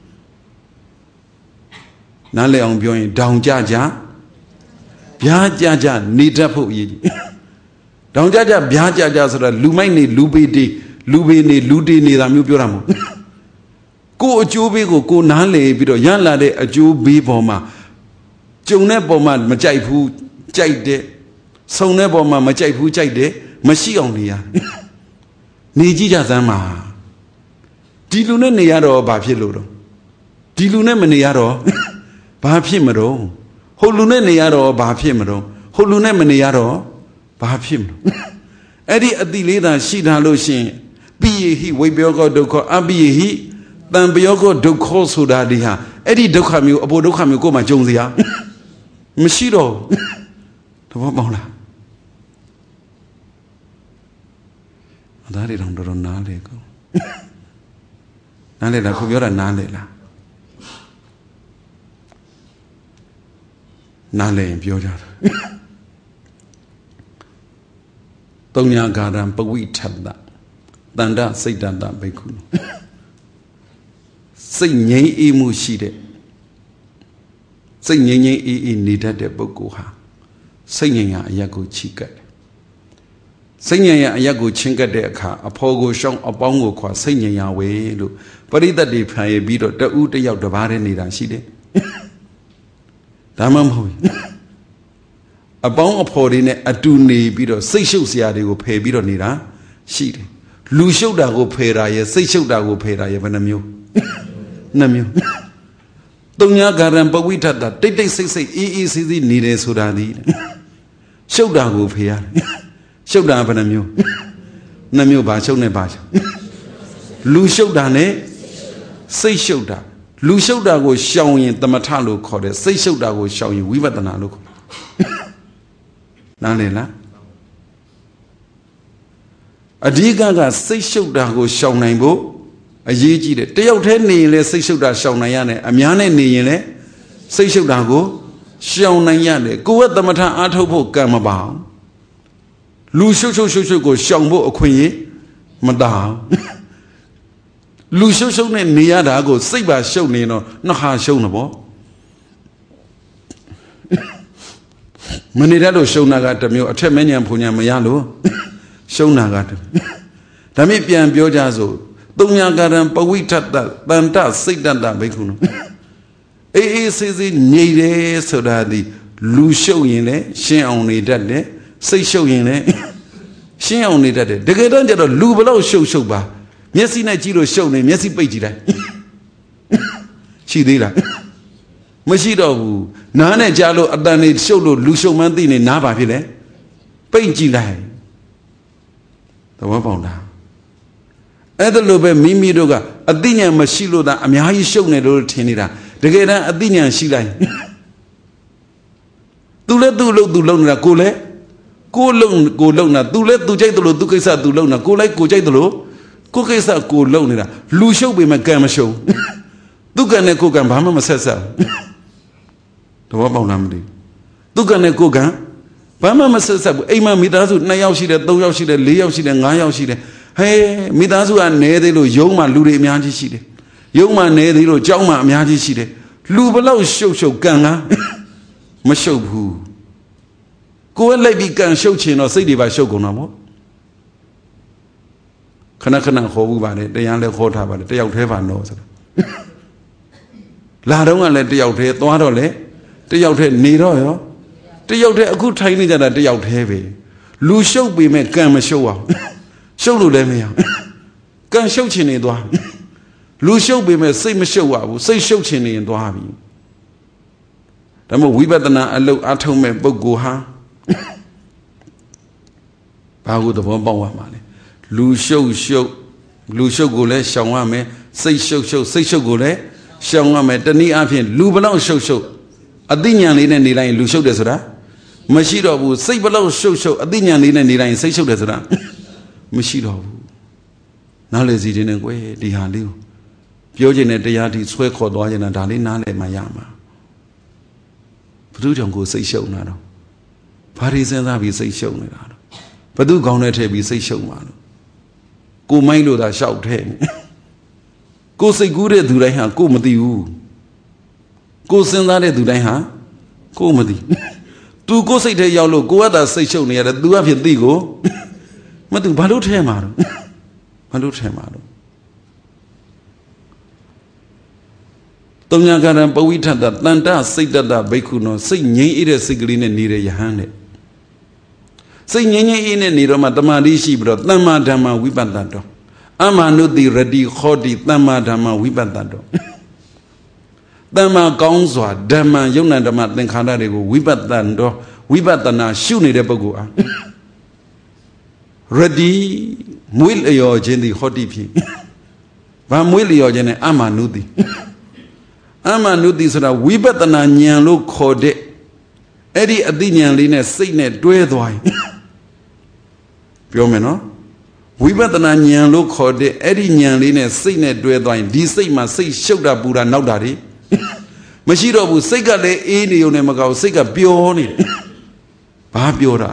နားလည်အောင်ပြောရင်ဒေါင်ကြကြဗျာကြကြနေတတ်ဖို့အရေးကြီးဒေါင်ကြကြဗျာကြကြဆိုတာလူမိုက်နေလူပေတေးလူပေနေလူတေးနေတာမျိုးပြောတာမဟုတ်ကိုအကျိုးပေးကိုနားလည်ပြီးတော့ရလာတဲ့အကျိုးပေးပေါ်မှာကြုံတဲ့ပေါ်မှာမကြိုက်ဘူးကြိုက်တဲ့ဆုံတဲ့ပေါ်မှာမကြိုက်ဘူးကြိုက်တယ်မရှိအောင်နေရနေကြည့်ကြစမ်းပါဒီလူနဲ့နေရတော့ဘာဖြစ်လို့တော့ဒီလူနဲ့မနေရတော့ဘာဖြစ်မတော့ဟိုလူနဲ့နေရတော့ဘာဖြစ်မတော့ဟိုလူနဲ့မနေရတော့ဘာဖြစ်မလို့အဲ့ဒီအတိလေးသာရှိတာလို့ရှင်ပိယဟိဝိပယောကောဒုက္ခအပိယဟိတံပယောကောဒုက္ခဆိုတာဒီဟာအဲ့ဒီဒုက္ခမျိုးအပေါ်ဒုက္ခမျိုးကိုမှကြုံစရာမရှိတော့သဘောပေါက်လားဒါတွေတော့တော်တော်နားလေကောနားလေလားခုပြောတာနားလေလားနားလေရင်ပြောကြတာတုံညာဂါရံပဝိထတ္တတန္တစိတ်တတဘိက္ခုစိတ်ငြိမ်းအေးမှုရှိတဲ့စိတ်ငြိမ်းအေးနေတတ်တဲ့ပုဂ္ဂိုလ်ဟာစိတ်ငြိမ်းရာအရက်ကိုချီကပ်တယ်စိတ်ငြိမ်းရာအရက်ကိုချင်းကပ်တဲ့အခါအဖော်ကိုရှောင်းအပေါင်းကိုခွာစိတ်ငြိမ်းရာဝေလို့ပရိသတ်တွေဖန်ရပြီးတော့တဦးတယောက်တစ်ပါးတည်းနေတာရှိတယ်ဒါမှမဟုတ်အပေါင်းအဖော်တွေနဲ့အတူနေပြီးတော့စိတ်ရှုပ်စရာတွေကိုဖယ်ပြီးတော့နေတာရှိတယ်လူရှုပ်တာကိုဖယ်တာရဲ့စိတ်ရှုပ်တာကိုဖယ်တာရဲ့ဘယ်နှမျိုးနှစ်မျိုးတုံညာဂါရံပဝိထတ္တတိတ်တိတ်ဆိတ်ဆိတ်အေးဆေးဆေးနေတယ်ဆိုတာဒီရှုပ်တာကိုဖယ်ရတယ်ရှုပ်တာဘယ်နှမျိုးနှစ်မျိုးပါရှုပ်နေပါရှုပ်လူရှုပ်တာနဲ့စိတ်ရှုပ်တာလူရှုပ်တာကိုရှောင်ရင်သမထလို့ခေါ်တယ်စိတ်ရှုပ်တာကိုရှောင်ရင်ဝိပဿနာလို့ခေါ်နားလည်လားအဓိကစိတ်ရှုပ်တာကိုရှောင်နိုင်ဖို့အရေးကြီးတယ်တယောက်တည်းနေရင်လည်းစိတ်ရှုပ်တာရှောင်နိုင်ရတယ်အများနဲ့နေရင်လည်းစိတ်ရှုပ်တာကိုရှောင်နိုင်ရတယ်ကိုယ်ကသမထအားထုတ်ဖို့ကံမပါဘူးလူရှုပ်ကိုရှောင်ဖို့အခွင့်အရေးမတားလူရှုပ်နဲ့နေရတာကိုစိတ်ပါရှုပ်နေတော့နှစ်ခါရှုံးတော့ဗောမနေတတ်လို့ရှုံးတာကတစ်မျိုးအထက်မဉဏ်ဘုံဉဏ်မရလို့ရှုံးတာကတစ်ဒါမြင့်ပြန်ပြောကြစို့တုံညာကရံပဝိထတ္တတန္တစိတ်တတ္တဘိက္ခုနောအေးဆေးဆေးငြိတယ်ဆိုတာဒီလူရှုပ်ရင်လည်းရှင်းအောင်နေတတ်တယ်စိတ်ရှုပ်ရင်လည်းရှင်းအောင်နေတတ်တယ်တကယ်တော့ကျတော့လူဘလောက်ရှုပ်ပါမျက်စိနဲ့ကြည့်လို့ရှုပ်နေမျက်စိပိတ်ကြည့်လိုက်ရှိသေးလားမရှိတော့ဘူးနားနဲ့ကြားလို့အတန်နေရှုပ်လို့လူရှုပ်မှန်းသိနေနားပါဖြစ်လေပိတ်ကြည့်လိုက်သဘောပေါက်လားအဲ့ဒါလိုပဲမိမိတို့ကအသိဉာဏ်မရှိလို့သာအများကြီးရှုပ်နေလို့ထင်နေတာတကယ်တမ်းအသိဉာဏ်ရှိလိုက်သူလည်းသူ့လို့သူလုံနေတာကိုလည်းကိုလုံနေတာသူလည်းသူကြိုက်တယ်လို့သူကိစ္စသူလုံနေတာကိုလည်းကိုကြိုက်တယ်လို့ကိုကိစ္စကိုလုံနေတာလူရှုပ်ပေမဲ့ကံမရှုပ်သူကံနဲ့ကိုကံဘာမှမဆက်ဆက်တဘောပေါက်လားမသိသူကံနဲ့ကိုကံဘာမှမဆက်ဆက်ဘူးအိမ်မှာမိသားစု2ယောက်ရှိတယ်3ယောက်ရှိတယ်4ယောက်ရှိတယ်5ယောက်ရှိတယ်ဟဲမိသားစုကနေသေးလို့ရုံးမှာလူတွေအများကြီးရှိတယ်ရုံးမှာနေသေးလို့ကျောင်းမှာအများကြီးရှိတယ်လူဘလောက်ရှုပ်ကံကမရှုပ်ဘူးကိုယ်လိုက်ပြီးကံရှုပ်ချင်တော့စိတ်တွေပါရှုပ်ကုန်တော့ဗောခဏခေါ်ဘူးပါလေတရားလည်းခေါ်ထားပါလေတယောက်တည်းပါတော့ဆိုတာလာတော့ကလည်းတယောက်တည်းသွားတော့လေတယောက်တည်းနေတော့ရောတယောက်တည်းအခုထိုင်နေကြတာတယောက်တည်းပဲလူရှုပ်ပေမဲ့ကံမရှုပ်အောင်ရှုပ်လို့လည်းမရကံရှုပ်ချင်နေသွားလူရှုပ်ပေမဲ့စိတ်မရှုပ်ရဘူးစိတ်ရှုပ်ချင်နေရင်သွားပြီဒါမှဝိပဿနာအလုပ်အထုတ်မဲ့ပုဂ္ဂိုလ်ဟာဘာကိုသဘောပေါက်ရမှာလဲလူရှုပ်ကိုလည်းရှောင်ရမယ်စိတ်ရှုပ်ကိုလည်းရှောင်ရမယ်တနည်းအားဖြင့်လူဘလောက်ရှုပ်အသိဉာဏ်လေးနဲ့နေလိုက်ရင်လူရှုပ်တယ်ဆိုတာမရှိတော့ဘူးစိတ်ဘလောက်ရှုပ်အသိဉာဏ်လေးနဲ့နေလိုက်ရင်စိတ်ရှုပ်တယ်ဆိုတာမရှိတော့ဘူးနားလေစီခြင်းနဲ့ကွယ်ဒီဟာလေးကိုပြောခြင်းနဲ့တရားဒီဆွဲခေါ်သွားခြင်းနဲ့ဒါလေးနားလည်မှရမှာဘုသူကြောင့်ကိုစိတ်ရှုပ်နေတာတော့ဘာတွေစဉ်းစားပြီးစိတ်ရှုပ်နေတာတော့ဘသူကောင်းတဲ့ထည့်ပြီးစိတ်ရှုပ်မှာလို့ကိုမိုက်လို့သာရှောက်ထဲကိုစိတ်ကူးတဲ့သူတိုင်းဟာကိုမသိဘူးကိုစဉ်းစားတဲ့သူတိုင်းဟာကိုမသိသူကိုစိတ်ထဲရောက်လို့ကိုကသာစိတ်ရှုပ်နေရတယ်သူကဖြစ်သိကိုမသိဘာလို့ထဲမှာတော့ဘာလို့ထဲမှာတော့တုံညာကရံပဝိထတတန်တစိတ်တတဘိက္ခုနောစိတ်ငြိမ်းအေးတဲ့စိတ်ကလေးနဲ့နေတဲ့ယဟန်တဲ့စိတ်ငြိမ်းအေးနဲ့နေတော့မှတမာတိရှိပြီးတော့သမ္မာဓမ္မဝိပဿနာတော့အမနုတိရတိခောတိသမ္မာဓမ္မဝိပဿနာတော့သမ္မာကောင်းစွာဓမ္မယုံနာဓမ္မသင်္ခါရတွေကိုဝိပဿနာတော့ဝိပဿနာရှုနေတဲ့ပုဂ္ဂိုလ်အားရတိမွေးလျော်ခြင်းသည်ဟောတိဖြစ်ဘာမွေးလျော်ခြင်းနဲ့အမနုတိဆိုတာဝိပဿနာဉာဏ်လို့ခေါ်တဲ့အဲ့ဒီအသိဉာဏ်လေးနဲ့စိတ်နဲ့တွဲသွားရင်ပြောမယ်နော်ဝိပဿနာဉာဏ်လို့ခေါ်တဲ့အဲ့ဒီဉာဏ်လေးနဲ့စိတ်နဲ့တွဲသွားရင်ဒီစိတ်မှာစိတ်ရှုပ်တာပူတာနောက်တာတွေမရှိတော့ဘူးစိတ်ကလည်းအေးနေုံနဲ့မကောက်စိတ်ကပျော်နေတယ်ဘာပျော်တာ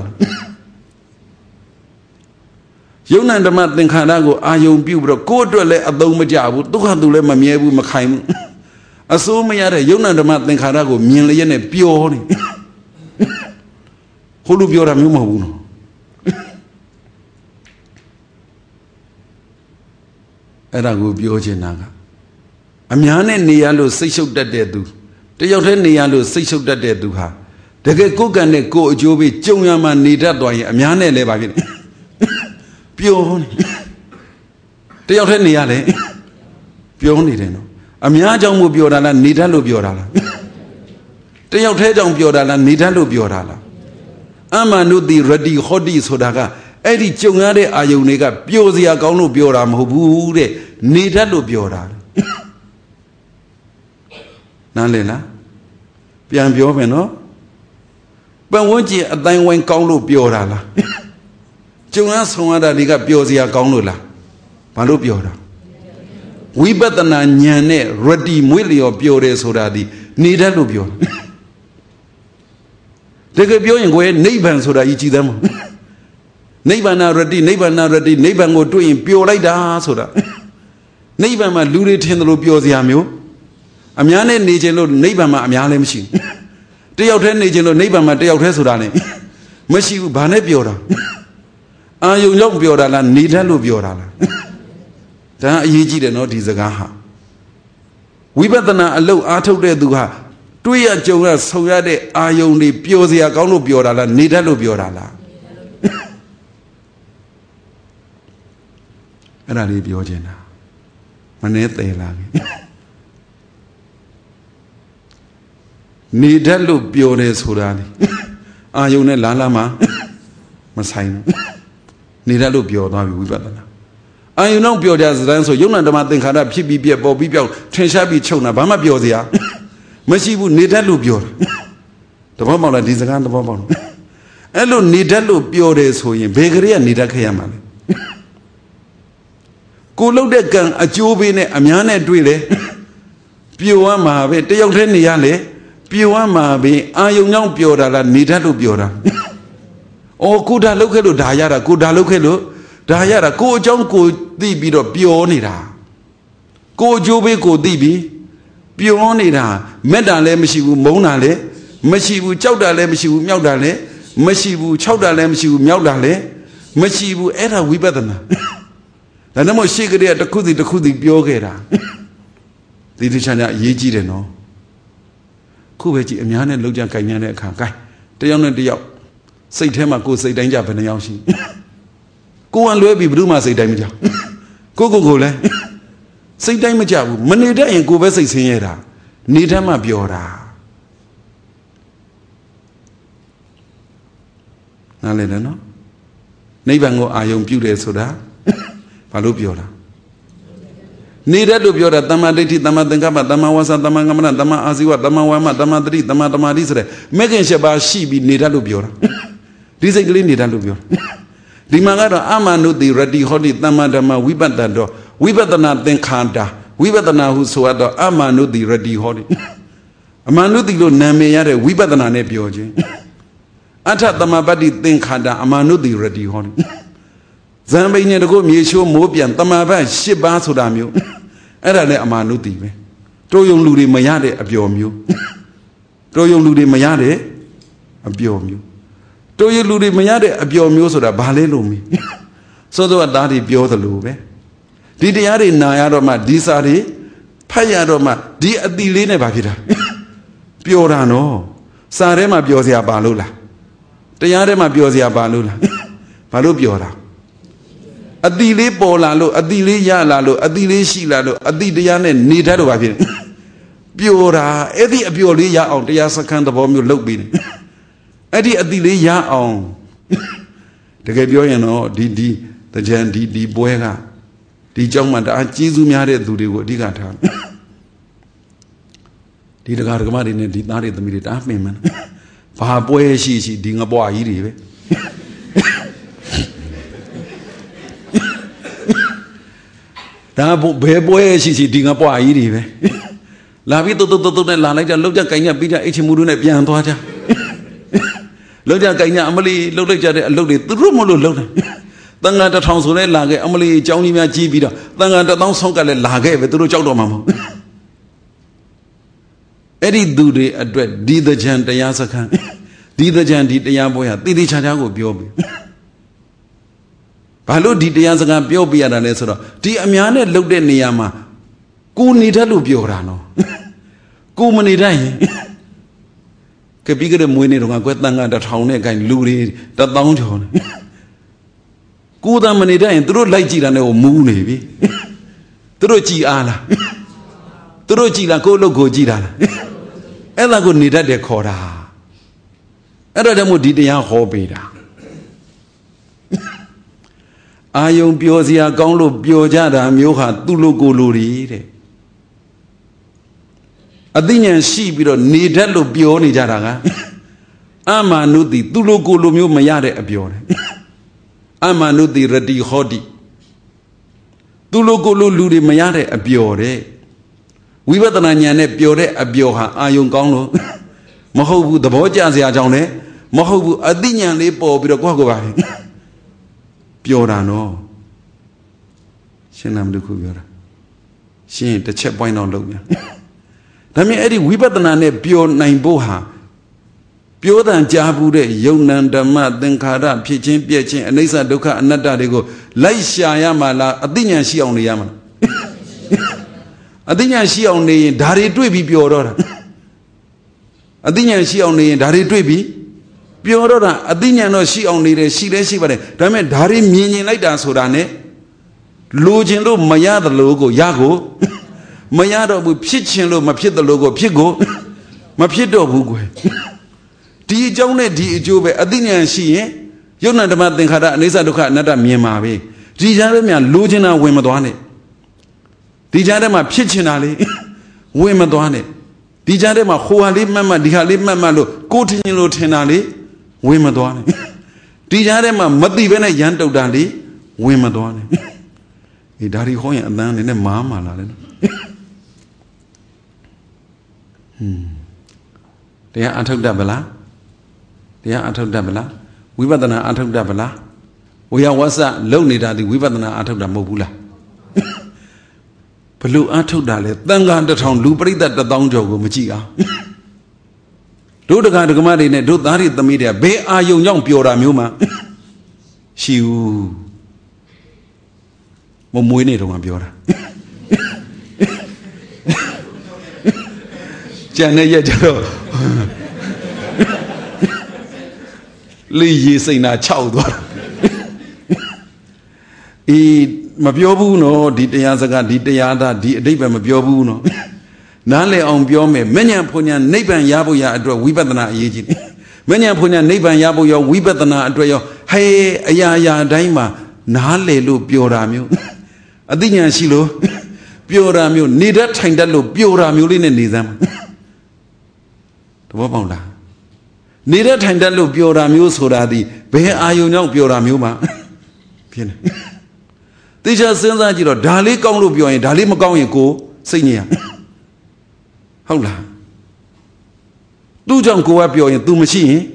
ယုံနာဓမ္မသင်္ခါရကိုအာယုံပြုပြီးတော့ကိုယ့်အတွက်လည်းအသုံးမကျဘူးဒုက္ခသူလည်းမမြဲဘူးမခိုင်ဘူးအစိုးမရတဲ့ယုံနာဓမ္မသင်္ခါရကိုမြင်လျက်နဲ့ပျော်နေဟိုလိုပြောတာမျိုးမဟုတ်ဘူးနော်အဲ့ဒါကိုပြောချင်တာကအများနဲ့နေရလို့စိတ်ရှုပ်တတ်တဲ့သူတယောက်တည်းနေရလို့စိတ်ရှုပ်တတ်တဲ့သူဟာတကယ်ကိုယ်ကံနဲ့ကိုယ်အကျိုးပေးကြုံရမှနေတတ်သွားရင်အများနဲ့လည်းပါဖြစ်တယ်ပျော်နေတယောက်တည်းနေရလေပျော်နေတယ်နော်အများကြောင့်မို့ပျော်တာလားနေတတ်လို့ပျော်တာလားတယောက်တည်းကြောင့်ပျော်တာလားနေတတ်လို့ပျော်တာလားအမနုတိရတိဟောတိဆိုတာကအဲ့ဒီကြုံရတဲ့အာယုန်တွေကပျော်စရာကောင်းလို့ပျော်တာမဟုတ်ဘူးတဲ့နေတတ်လို့ပျော်တာနားလည်လားပြန်ပြောမယ်နော်ပတ်ဝန်းကျင်အတိုင်းဝိုင်းကောင်းလို့ပျော်တာလားကြုံရဆုံရတာတွေကပျော်စရာကောင်းလို့လားဘာလို့ပျော်တာဝိပဿနာဉာဏ်နဲ့ရတိမွေးလျော်ပျော်တယ်ဆိုတာဒီနေတတ်လို့ပျော်တကယ်ပြောရင်ကိုယ်နိဗ္ဗာန်ဆိုတာကြီးကြည်သမ်းမနိဗ္ဗာန်ရတိနိဗ္ဗာန်ကိုတွေ့ရင်ပျော်လိုက်တာဆိုတာနိဗ္ဗာန်မှာလူတွေထင်တယ်လို့ပျော်စရာမျိုးအများနဲ့နေခြင်းလို့နိဗ္ဗာန်မှာအများလည်းမရှိဘူးတယောက်တည်းနေခြင်းလို့နိဗ္ဗာန်မှာတယောက်တည်းဆိုတာလည်းမရှိဘူးဘာနဲ့ပျော်တာအာယုံရောက်ပျော်တာလားနေတတ်လို့ပျော်တာလားဒါအရေးကြီးတယ်နော်ဒီစကားဟာဝိပဿနာအလုပ်အားထုတ်တဲ့သူဟာတွေ့ရကြုံရဆုံရတဲ့အာယုန်တွေပျော်စရာကောင်းလို့ပျော်တာလားနေတတ်လို့ပျော်တာလားအဲ့ဒါလေးပြောချင်တာမနှဲသေးလားနေတတ်လို့ပျော်တယ်ဆိုတာလေအာယုန်နဲ့လားလားမှမဆိုင်ဘူးနေတတ်လို့ပျော်သွားပြီဝိပဿနာအာယုန်တော့ပျော်ကြစတဲ့ဆိုယုံနာဓမ္မသင်္ခါရဖြစ်ပြီးပြက်ပေါ်ပြီးပြောင်းထင်ရှားပြီးချုပ်တာဘာမှပျော်စရာမရှိဘူးနေတတ်လို့ပျော်တာတဘောပေါက်လားဒီစကားတဘောပေါက်လားအဲ့လိုနေတတ်လို့ပျော်တယ်ဆိုရင်ဘယ်ကလေးကနေတတ်ခဲ့ရမှာလဲကိုလှုပ်တဲ့ကံအကျိုးပေးနဲ့အများနဲ့တွေ့လေပျော်ရမှာပဲတယောက်တည်းနေရလေပျော်ရမှာပဲအာယုံကြောင့်ပျော်တာလားနေတတ်လို့ပျော်တာအော်ကိုဒါလှုပ်ခဲ့လို့ဒါရတာကိုဒါလှုပ်ခဲ့လို့ဒါရတာကိုအကြောင်းကိုသိပြီးတော့ပျော်နေတာကိုအကျိုးပေးကိုသိပြီးပျော်နေတာမေတ္တာလည်းမရှိဘူးမုန်းတာလည်းမရှိဘူးကြောက်တာလည်းမရှိဘူးမြောက်တာလည်းမရှိဘူးခြောက်တာလည်းမရှိဘူးမြောက်တာလည်းမရှိဘူးအဲ့ဒါဝိပဿနာဒါနဲ့မို့ရှေ့ကလေးကတစ်ခုစီပြောခဲ့တာဒီတခြားအရေးကြီးတယ်နော်ခုပဲကြည့်အများနဲ့လောက်ကြကြိုင်ညာတဲ့အခါကိုင်းတယောက်နဲ့တယောက်စိတ်ထဲမှာကိုယ်စိတ်တိုင်းကြဘယ်နှယောက်ရှိကိုယ်ကလွဲပြီးဘယ်သူမှစိတ်တိုင်းမကြကိုလည်းစိတ်တိုင်းမကြဘူးမနေတတ်ရင်ကိုယ်ပဲစိတ်ဆင်းရဲတာနေတတ်မှပြောတာနားလည်တယ်နော်နိဗ္ဗာန်ကိုအာယုံပြုတယ်ဆိုတာဘာလို့ပြောတာနေတတ်လို့ပြောတာတမ္မာဒိဋ္ဌိတမ္မာသင်္ကပ္ပတမ္မာဝါစာတမ္မာကမ္မနာတမ္မာအာဇီဝတမ္မာဝါမတမ္မာတတိတမ္မာတမာတိဆိုတဲ့မဲ့ခင်7ပါးရှိပြီးနေတတ်လို့ပြောတာဒီစိတ်ကလေးနေတတ်လို့ပြောတာဒီမှာကတော့အမာနုတိရတိဟောတိတမ္မာဓမ္မဝိပတ္တတော်ဝိပဿနာသင်္ခါတာဝိပဿနာဟုဆိုတော့အမာနုတိရတိဟောတိအမာနုတိလို့နာမည်ရတဲ့ဝိပဿနာနဲ့ပြောခြင်းအထသမပတ္တိသင်္ခါတာအမာနုတိရတိဟောတိဇံပိန်နဲ့တကုတ်မြေချိုးမိုးပြန်တမာပတ်8ပါးဆိုတာမျိုးအဲ့ဒါလည်းအမာနုတိပဲတိုးယုံလူတွေမရတဲ့အပျော်မျိုးတိုးယုံလူတွေမရတဲ့အပျော်မျိုးတိုးယုံလူတွေမရတဲ့အပျော်မျိုးဆိုတာဘာလဲလို့မင်းစောစောကသားတွေပြောသလိုပဲဒီတရားတွေနာရတော့မှဒီစာတွေဖတ်ရတော့မှဒီအတိလေးနဲ့ဘာဖြစ်တာပျော်တာနော်စာထဲမှာပျော်စရာပါလို့လားတရားထဲမှာပျော်စရာပါလို့လားဘာလို့ပျော်တာအတိလေးပေါ်လာလို့အတိလေးရလာလို့အတိလေးရှိလာလို့အတိတရားနဲ့နေတတ်လို့ဘာဖြစ်လဲပျော်တာအဲ့ဒီအပျော်လေးရအောင်တရားစခန်းသဘောမျိုးလုပ်ပြီးတယ်အဲ့ဒီအတိလေးရအောင်တကယ်ပြောရင်တော့ဒီတကြံဒီပွဲကဒီเจ้าမှတအားကြီးစုများတဲ့သူတွေကိုအဓိကထားဒီတကားဒကမတွေနဲ့ဒီသားတွေသမီးတွေတအားပင်မှန်းဘာပွဲရှိဒီငပွားကြီးတွေပဲဒါဘယ်ပွဲရှိဒီငပွားကြီးတွေပဲလာပြီးတုတ်နဲ့လာလိုက်ကြလောက်ကြကိုင်ညပြီးကြအိတ်ချမှုတို့နဲ့ပြန်သွားကြလောက်ကြကိုင်ညအမလီလှုပ်လိုက်ကြတဲ့အလုပ်တွေသူတို့မလို့လှုပ်တယ်တန်ခါ1000ဆိုလဲလာခဲ့အမလီအကြောင်းကြီးများကြီးပြီးတော့တန်ခါ1000ဆောက်ကလည်းလာခဲ့ပဲသူတို့ကြောက်တော့မှာမဟုတ်အဲ့ဒီသူတွေအတွက်ဒီသကြံတရားစခန်းဒီသကြံဒီတရားပွဲဟာတိတိကျကျကိုပြောပြီးဘာလို့ဒီတရားစကားပြောပြရတာလဲဆိုတော့ဒီအများနဲ့လှုပ်တဲ့နေရာမှာကိုနေတတ်လို့ပြောတာနော်ကိုမနေတတ်ရင်ကပြီးကြတဲ့မွေးနေတော့ကွယ်တန်ခါ1000နဲ့ခိုင်လူတွေ1000ကျော်နေကိုသာမနေတတ်ရင်သူတို့လိုက်ကြည့်တာနဲ့ကိုမူးနေပြီသူတို့ကြည်အားလားသူတို့ကြည်လားကိုလို့ကိုကြည်တာလားအဲ့ဒါကိုနေတတ်တယ်ခေါ်တာအဲ့ဒါကြောင့်မို့ဒီတရားဟောပေးတာအာယုံပျော်စရာကောင်းလို့ပျော်ကြတာမျိုးဟာသူ့လိုကိုလိုတဲ့အသိဉာဏ်ရှိပြီးတော့နေတတ်လို့ပျော်နေကြတာကအမာနုတိသူ့လိုကိုလိုမျိုးမရတဲ့အပျော်တယ်အမာနုတိရတိဟောတိသူ့လိုကိုလိုလူတွေမရတဲ့အပျော်တဲ့ဝိပဿနာဉာဏ်နဲ့ပျော်တဲ့အပျော်ဟာအာယုံကောင်းလို့မဟုတ်ဘူးသဘောကျစရာကြောင့်လည်းမဟုတ်ဘူးအသိဉာဏ်လေးပေါ်ပြီးတော့ကိုယ့်ကိုယ်ပါပျော်တာနော်ရှင်းလားမလို့ခုပြောတာရှင်းတစ်ချက်ပွိုင်းတော့လုပ်ပြန်ဒါမြင်အဲ့ဒီဝိပဿနာနဲ့ပျော်နိုင်ဖို့ဟာပြောတန်ကြားဘူးတဲ့ယုံနံဓမ္မသင်္ခါရဖြစ်ချင်းပြည့်ချင်းအနိစ္စဒုက္ခအနတ္တတွေကိုလိုက်ရှာရမှာလားအသိဉာဏ်ရှိအောင်နေရမှာလားအသိဉာဏ်ရှိအောင်နေရင်ဒါတွေတွေ့ပြီးပျော်တော့တာအသိဉာဏ်ရှိအောင်နေရင်ဒါတွေတွေ့ပြီးပျော်တော့တာအသိဉာဏ်တော့ရှိအောင်နေတယ်ရှိလဲရှိပါတယ်ဒါပေမဲ့ဒါတွေမြင်မြင်လိုက်တာဆိုတာ ਨੇ လိုချင်လို့မရသလိုကိုရကိုမရတော့ဘူးဖြစ်ချင်လို့မဖြစ်သလိုကိုဖြစ်ကိုမဖြစ်တော့ဘူးကွယ်ဒီအကြောင်းနဲ့ဒီအကျိုးပဲအသိဉာဏ်ရှိရင်ယုံနာဓမ္မသင်္ခါရအနိစ္စဒုက္ခအနတ္တမြင်ပါပဲဒီကြားထဲမှာလိုချင်တာဝင်မသွားနဲ့ဒီကြားထဲမှာဖြစ်ချင်တာလေးဝင်မသွားနဲ့ဒီကြားထဲမှာဟိုဟာလေးမှတ်မှတ်ဒီဟာလေးမှတ်မှတ်လို့ကိုထင်ရင်လို့ထင်တာလေးဝင်မသွားနဲ့ဒီကြားထဲမှာမသိဘဲနဲ့ရမ်းတုတ်တာလေးဝင်မသွားနဲ့အေးဒါဒီဟောရင်အတန်းနေနဲ့မားမာလာတယ်နော်တရားအထုတ်တတ်ဗလားတရားအထုတ်တတ်ဗလားဝိပဿနာအထုတ်တတ်ဗလားဝေယဝဆလုံနေတာဒီဝိပဿနာအထုတ်တာမဟုတ်ဘူးလားဘလို့အထုတ်တာလဲတန်ခါ1000လူပရိသတ်1000ကျော်ကိုမကြည့်အောင်တို့တက္ကဒကမတွေနဲ့တို့သားတွေသမီးတွေကဘယ်အာယုံကြောင့်ပျော်တာမျိုးမှရှိဘူးမွေးနေတော့မှပြောတာကြံတဲ့ရက်ကြတော့လေရေစိန်နာ6သွားအေးမပြောဘူးနော်ဒီတရားစကားဒီတရားသားဒီအတိတ်ပဲမပြောဘူးနော်နားလည်အောင်ပြောမယ်မဉ္ဇဉ်ဖွဉ္ဇဉ်နိဗ္ဗာန်ရဖို့ရအတွက်ဝိပဿနာအရေးကြီးတယ် Many Punya Niban Yabo, your Wibetana, hey, Aya Daima, Nale Lu, Bioramu. Adinya Shilo, Bioramu, neither Tanda Lu, Bioramulin and Nizam. The Wabonda. Neither Tanda Lu, Bioramu, Sodadi, Bear Ayuno, Bioramuma. Teacher sends that you know, Dali Konglu, and Dali Makong, go, sing. Hola. Do John go up your two machine?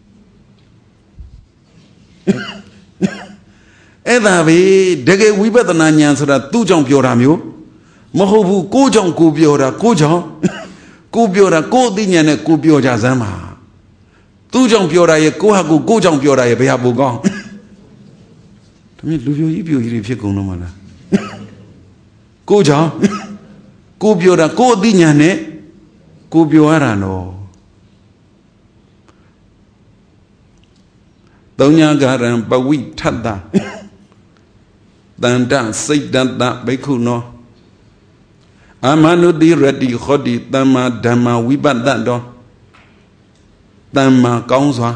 Edavi, Dege Weber the Nanyan so that two John Pioramu, Mohobu, go John Kubiora, go John, Kubiora, go Dinian, Kubio Jazama. Two John Piora, Kohaku, go John Piora, Beabugon. To me, do you if you go no matter? Go John, Kubiora, go Diniane, Kubioarano. Donya Garan, but we tada. Danda, say that Bekuno. Amanu di ready, Hodi, Dama, Dama, we bat that door. Dama, Gonza.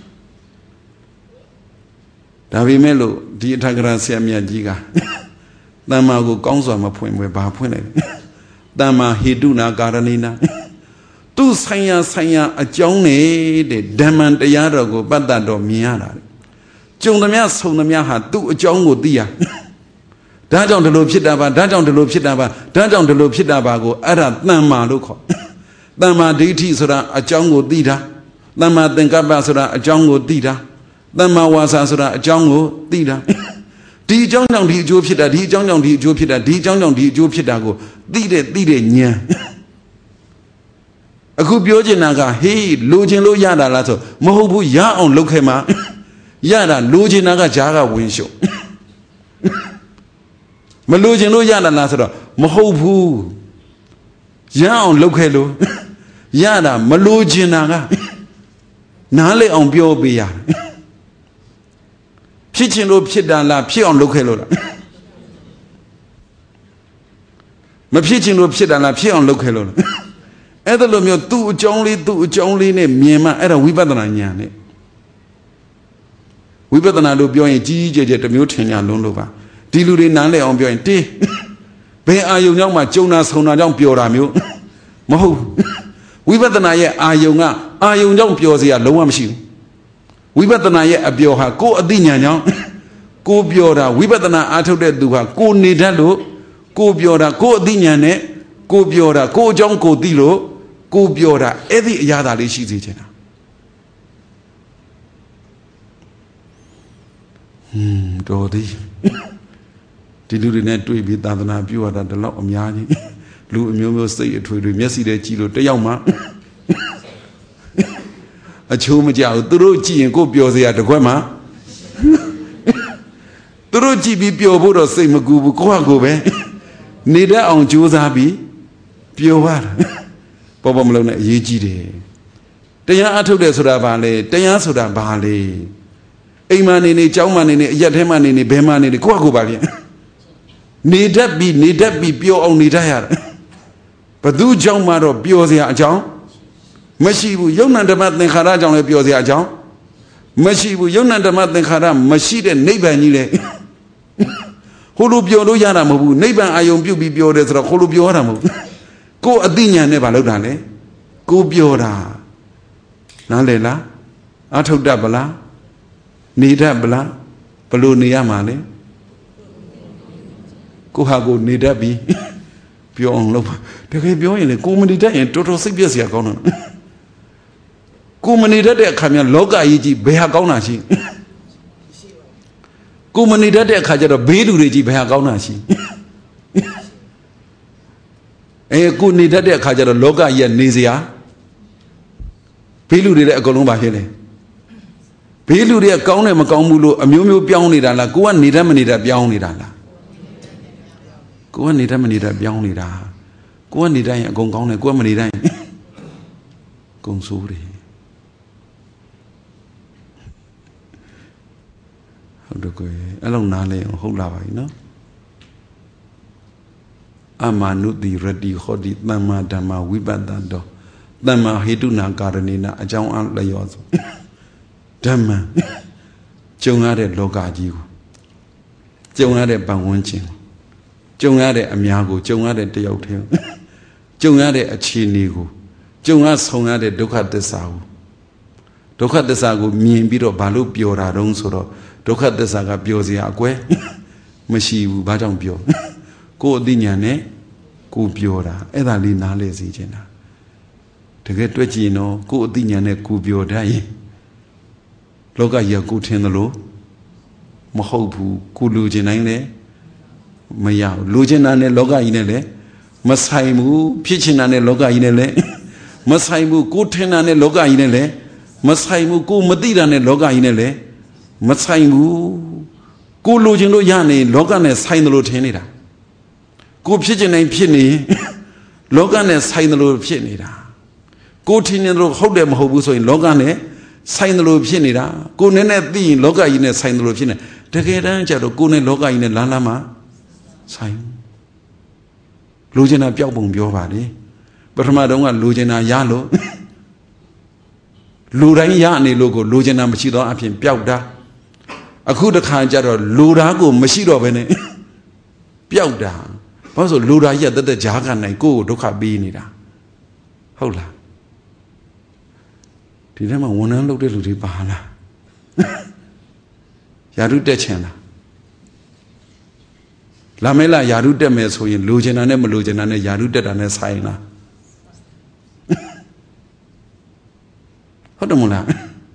Davimelo, di Tagracia Mia Giga. Dama go Gonza, my point with Bapune. Dama, Hiduna, Garanina. Tu Saya, a Johnny, the Daman, the Yarago, but that door, Miara. John the Mia, so the Mia had two John would dear. Down the loop Shidaba, down the loop Shidaba, down the loop Shidabago, Ada Nama Luko. Dama DT Sura, a Jango Dida. Dama Dengabasura, a Jango Dida. Dama Wasasura, a Jango Dida. D. John down the Jupiter, D. John down the Jupiter, D. John down the Jupitago. Dide, Nya. A good Biojinaga, he, Lujin Lo Yada Lato, Mohobu Ya on Lokema. Yada, Lujinaga Jaga Winshow. Malujin Lo Yada Lato, Mohobu Ya on Lokelo. Yada, Malujinaga Nale on Biobia. Pitching Lo Pida La Pia on Lokelo. My pitching Lo Pida La Pia on Lokelo. Edalomio tu Jonly ne Miema era Wibadananya. Wibadana do Bioin GJ the Mutina Lundova. Diludi Nale on Bioin T. Be are you young, my Jonas Hona young Pioramu? Moho. Wibadana are you young Piosia Loamshi? Wibadana a Bioha, go a Dinya, go Biora, Wibadana Atode Duha, go Nidalo, go Biora, go Dinyane, go Biora, go Jonko Dilo. Go Biora, every Yada Lishi. Dodi. Did you net to be that than you are at the lot of Yadi? Lu say it to the Messi de Chilo, the Yama. A Chumaja, Durochi and go Biosi at the Guema. Durochi be Pio Buddha, say Magubu, Koagobe. Neither on Josabi, Pioar. Papa Malone, Yiji. Taya Ato de Soda Valley, Taya Soda Valley. A man in a Jauman in a Yateman in a Beman in a Quagubali. Need that be pure only there. But do Jaumaro Biosia Jong? Mashibu Yonan the Mat and Harajan of Biosia Jong? Mashibu Yonan the Mat and Haram, Mashid and neighbor Nile. Holubio Yaramu, neighbor Ayom Bubi Biores or Holubioramu. Go a dinya never look at it. Go Biora. Nalela, Ato Dabala, Nidabla, Baluniamane. Go Hago Nidabi, Pion Love. They gave you in a comedy and total serious Yagono. Kumanida de Kamia Loga Iji Behagonashi. Kumanida de Kajara Bedu Rigi Behagonashi. A good need that Kajara Loga Yanizia Pilu de Columba Hele Pilu de Kaune Macamulu, a Mumu Piaunida, go and Nidamanida Piaunida. Go and Nidamanida Piaunida. Go and Nida Gongone, go and Nida Gonsuri. How do go along Nale and Holava, you know? Amanu di ready hodi dama dama wibadando Dhamma Heduna Karanina Ajang Layos Dhamma Jungade Logaji Jungade Bangunchin Jungade Amiago Jungade Deotel Jungade Achinigo Junga Songade Dukat de Sao Dukat de Sago mean biro balu piora dong soro Dukat de Saga Biozia que Mashi Bajang Bio Go Dinyane Go Biora Edali Nale Zijena To get Regino Go Dinyane Go Biodai Loga Yaku Tenolo Mahopu Kulu Jenine Maya Lujenane Loga Inele Masaimu Pichinane Loga Inele Masaimu Kutenane Loga Inele Masaimu Ku Madirane Loga Inele Masaimu Ku Lujino Yane Logane Sainolo Tenida Ku Pichinane Pini Logane Sainolo Pinida Ku Tinero Hodem Hobuso in Logane Sainolo Pinida Ku Nene Di Loga in a Sainolo Pina Tegedan Jado Gune Loga in a Lalama Sain Lujena Piabung Biovadi But Madonga Lujena Yalo Luran Yani logo Lujena Machido Apin Piauda Akuda Kanjaro Lurago Machido Bene Piauda Also Lura yet the Jagan and go Doka Binida Hola Didn't want to look at Luribana Yadu Dechena Lamela Yadu Demes who in Lujena and Lujena and Yadu Dead and Saina. Hodamula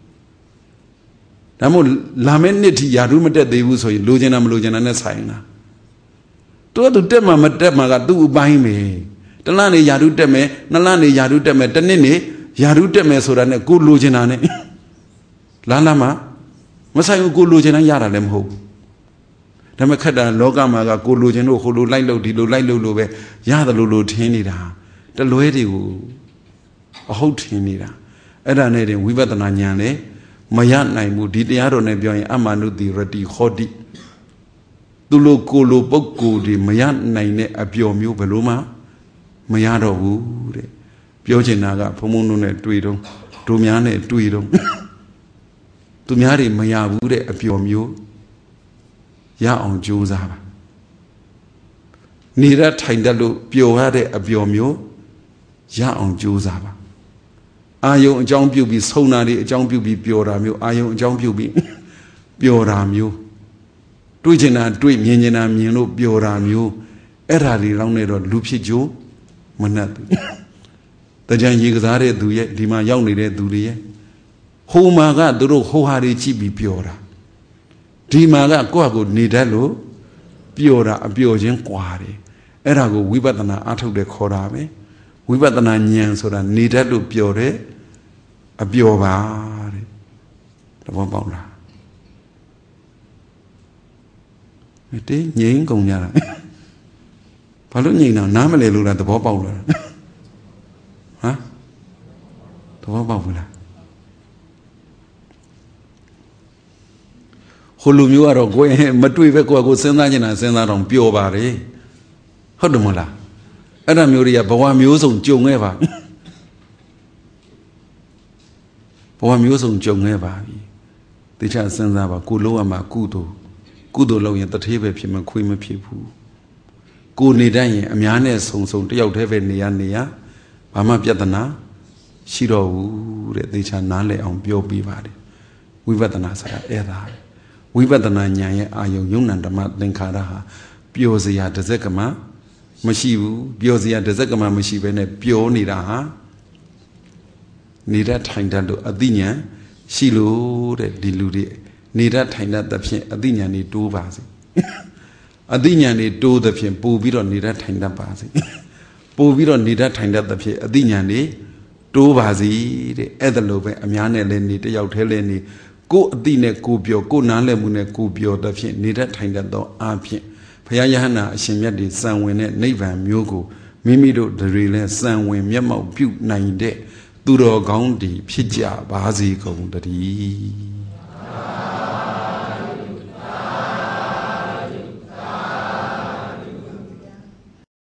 Namu Lameniti Yarumata de Uso in Lujena Lujena and Saina. To Dema Madema do buy me. The Lani Yadu Deme, Nalani Yadu Deme, the Nini, Yadu Deme so that a good Lujenane Lalama Masayu good Lujena Yara them ho. Namakada Logamaga good Lujeno, who Lilo Dilo Lilo Yada Lulu Tenida, the Luedi a whole Tenida. Era nere Wibata Nanyane, Mayan Naimu, Didiaro Nebio, Amanu di Radi Hodi. Dulo Kolo Boko di Mayan Naine Abiomu Beluma, Mayado Wood, Biogenaga, Pomunune Tuido, Tumiane Tuido, Tumiari Maya Woode Abiomu, Ya on Josaba. Nira Tindalo, Bioade Abiomu, Ya on Josaba. Ayo Jong Bubi Sonari, Jong Bubi Bioramu, Ayo Jong Bubi Bioramu. Tuijena, Tui Miena Mino, Bioramu, Erari Lonero, Lupijo, Manat. The Jan Yigazare do ye, Dima Yonire do ye. Homaga, Duro, Hohari Chibi Biora. Dimaga, Quago, Nidalo, Biora, a Biogen Quari. Erago, Wibatana, out of the Korame. Wibatana Nyan so that Nidalo Biore, a Biovari. The one bound. It is Yin Gonyara. Palunina, Namale Lula, the Bobawla. Huh? The Bobawla. Hulumu go Matuiveco, Senana, Senna on Biobari. Hodumula. Adamuria, Bawamuse on Jungeva. Bawamuse on Jungeva. The child sends out Kulo and Makudo. Kudo low at the table, Pima Quima people. Good Nidai, Amiane, so dealt heaven Nia, Pama Piatana, Shiro, the Chanale on Biobi Vadi. Wivatana Era. Wivatana Nya, Ayo Yunan, the Mat Linkaraha, Biozia de Zekama, Mashivu, Biozia de Zekama, Mashivene, Bio Nida, Nida Tindalo Adinia, Shilu, Diludi. Nida Tinda the Pien Adinia need two vasi. Adinia need do the Pien Boviro Nida Tinda Basi. Boviro Nida Tinda the Pien Adinia need two vasi, the Edelobe, Amiane Lenny, the Yauteleni, go Dine Cubio, go Nalemune Cubio, the Pien Nida Tinda do Apien. Payahana, Shemiadi, San Wene, Neva Mugo, Mimido, the relay, San Wen, Yamo, Butte 9 day, Duro Gaundi, Pidja, Basi, Gondari.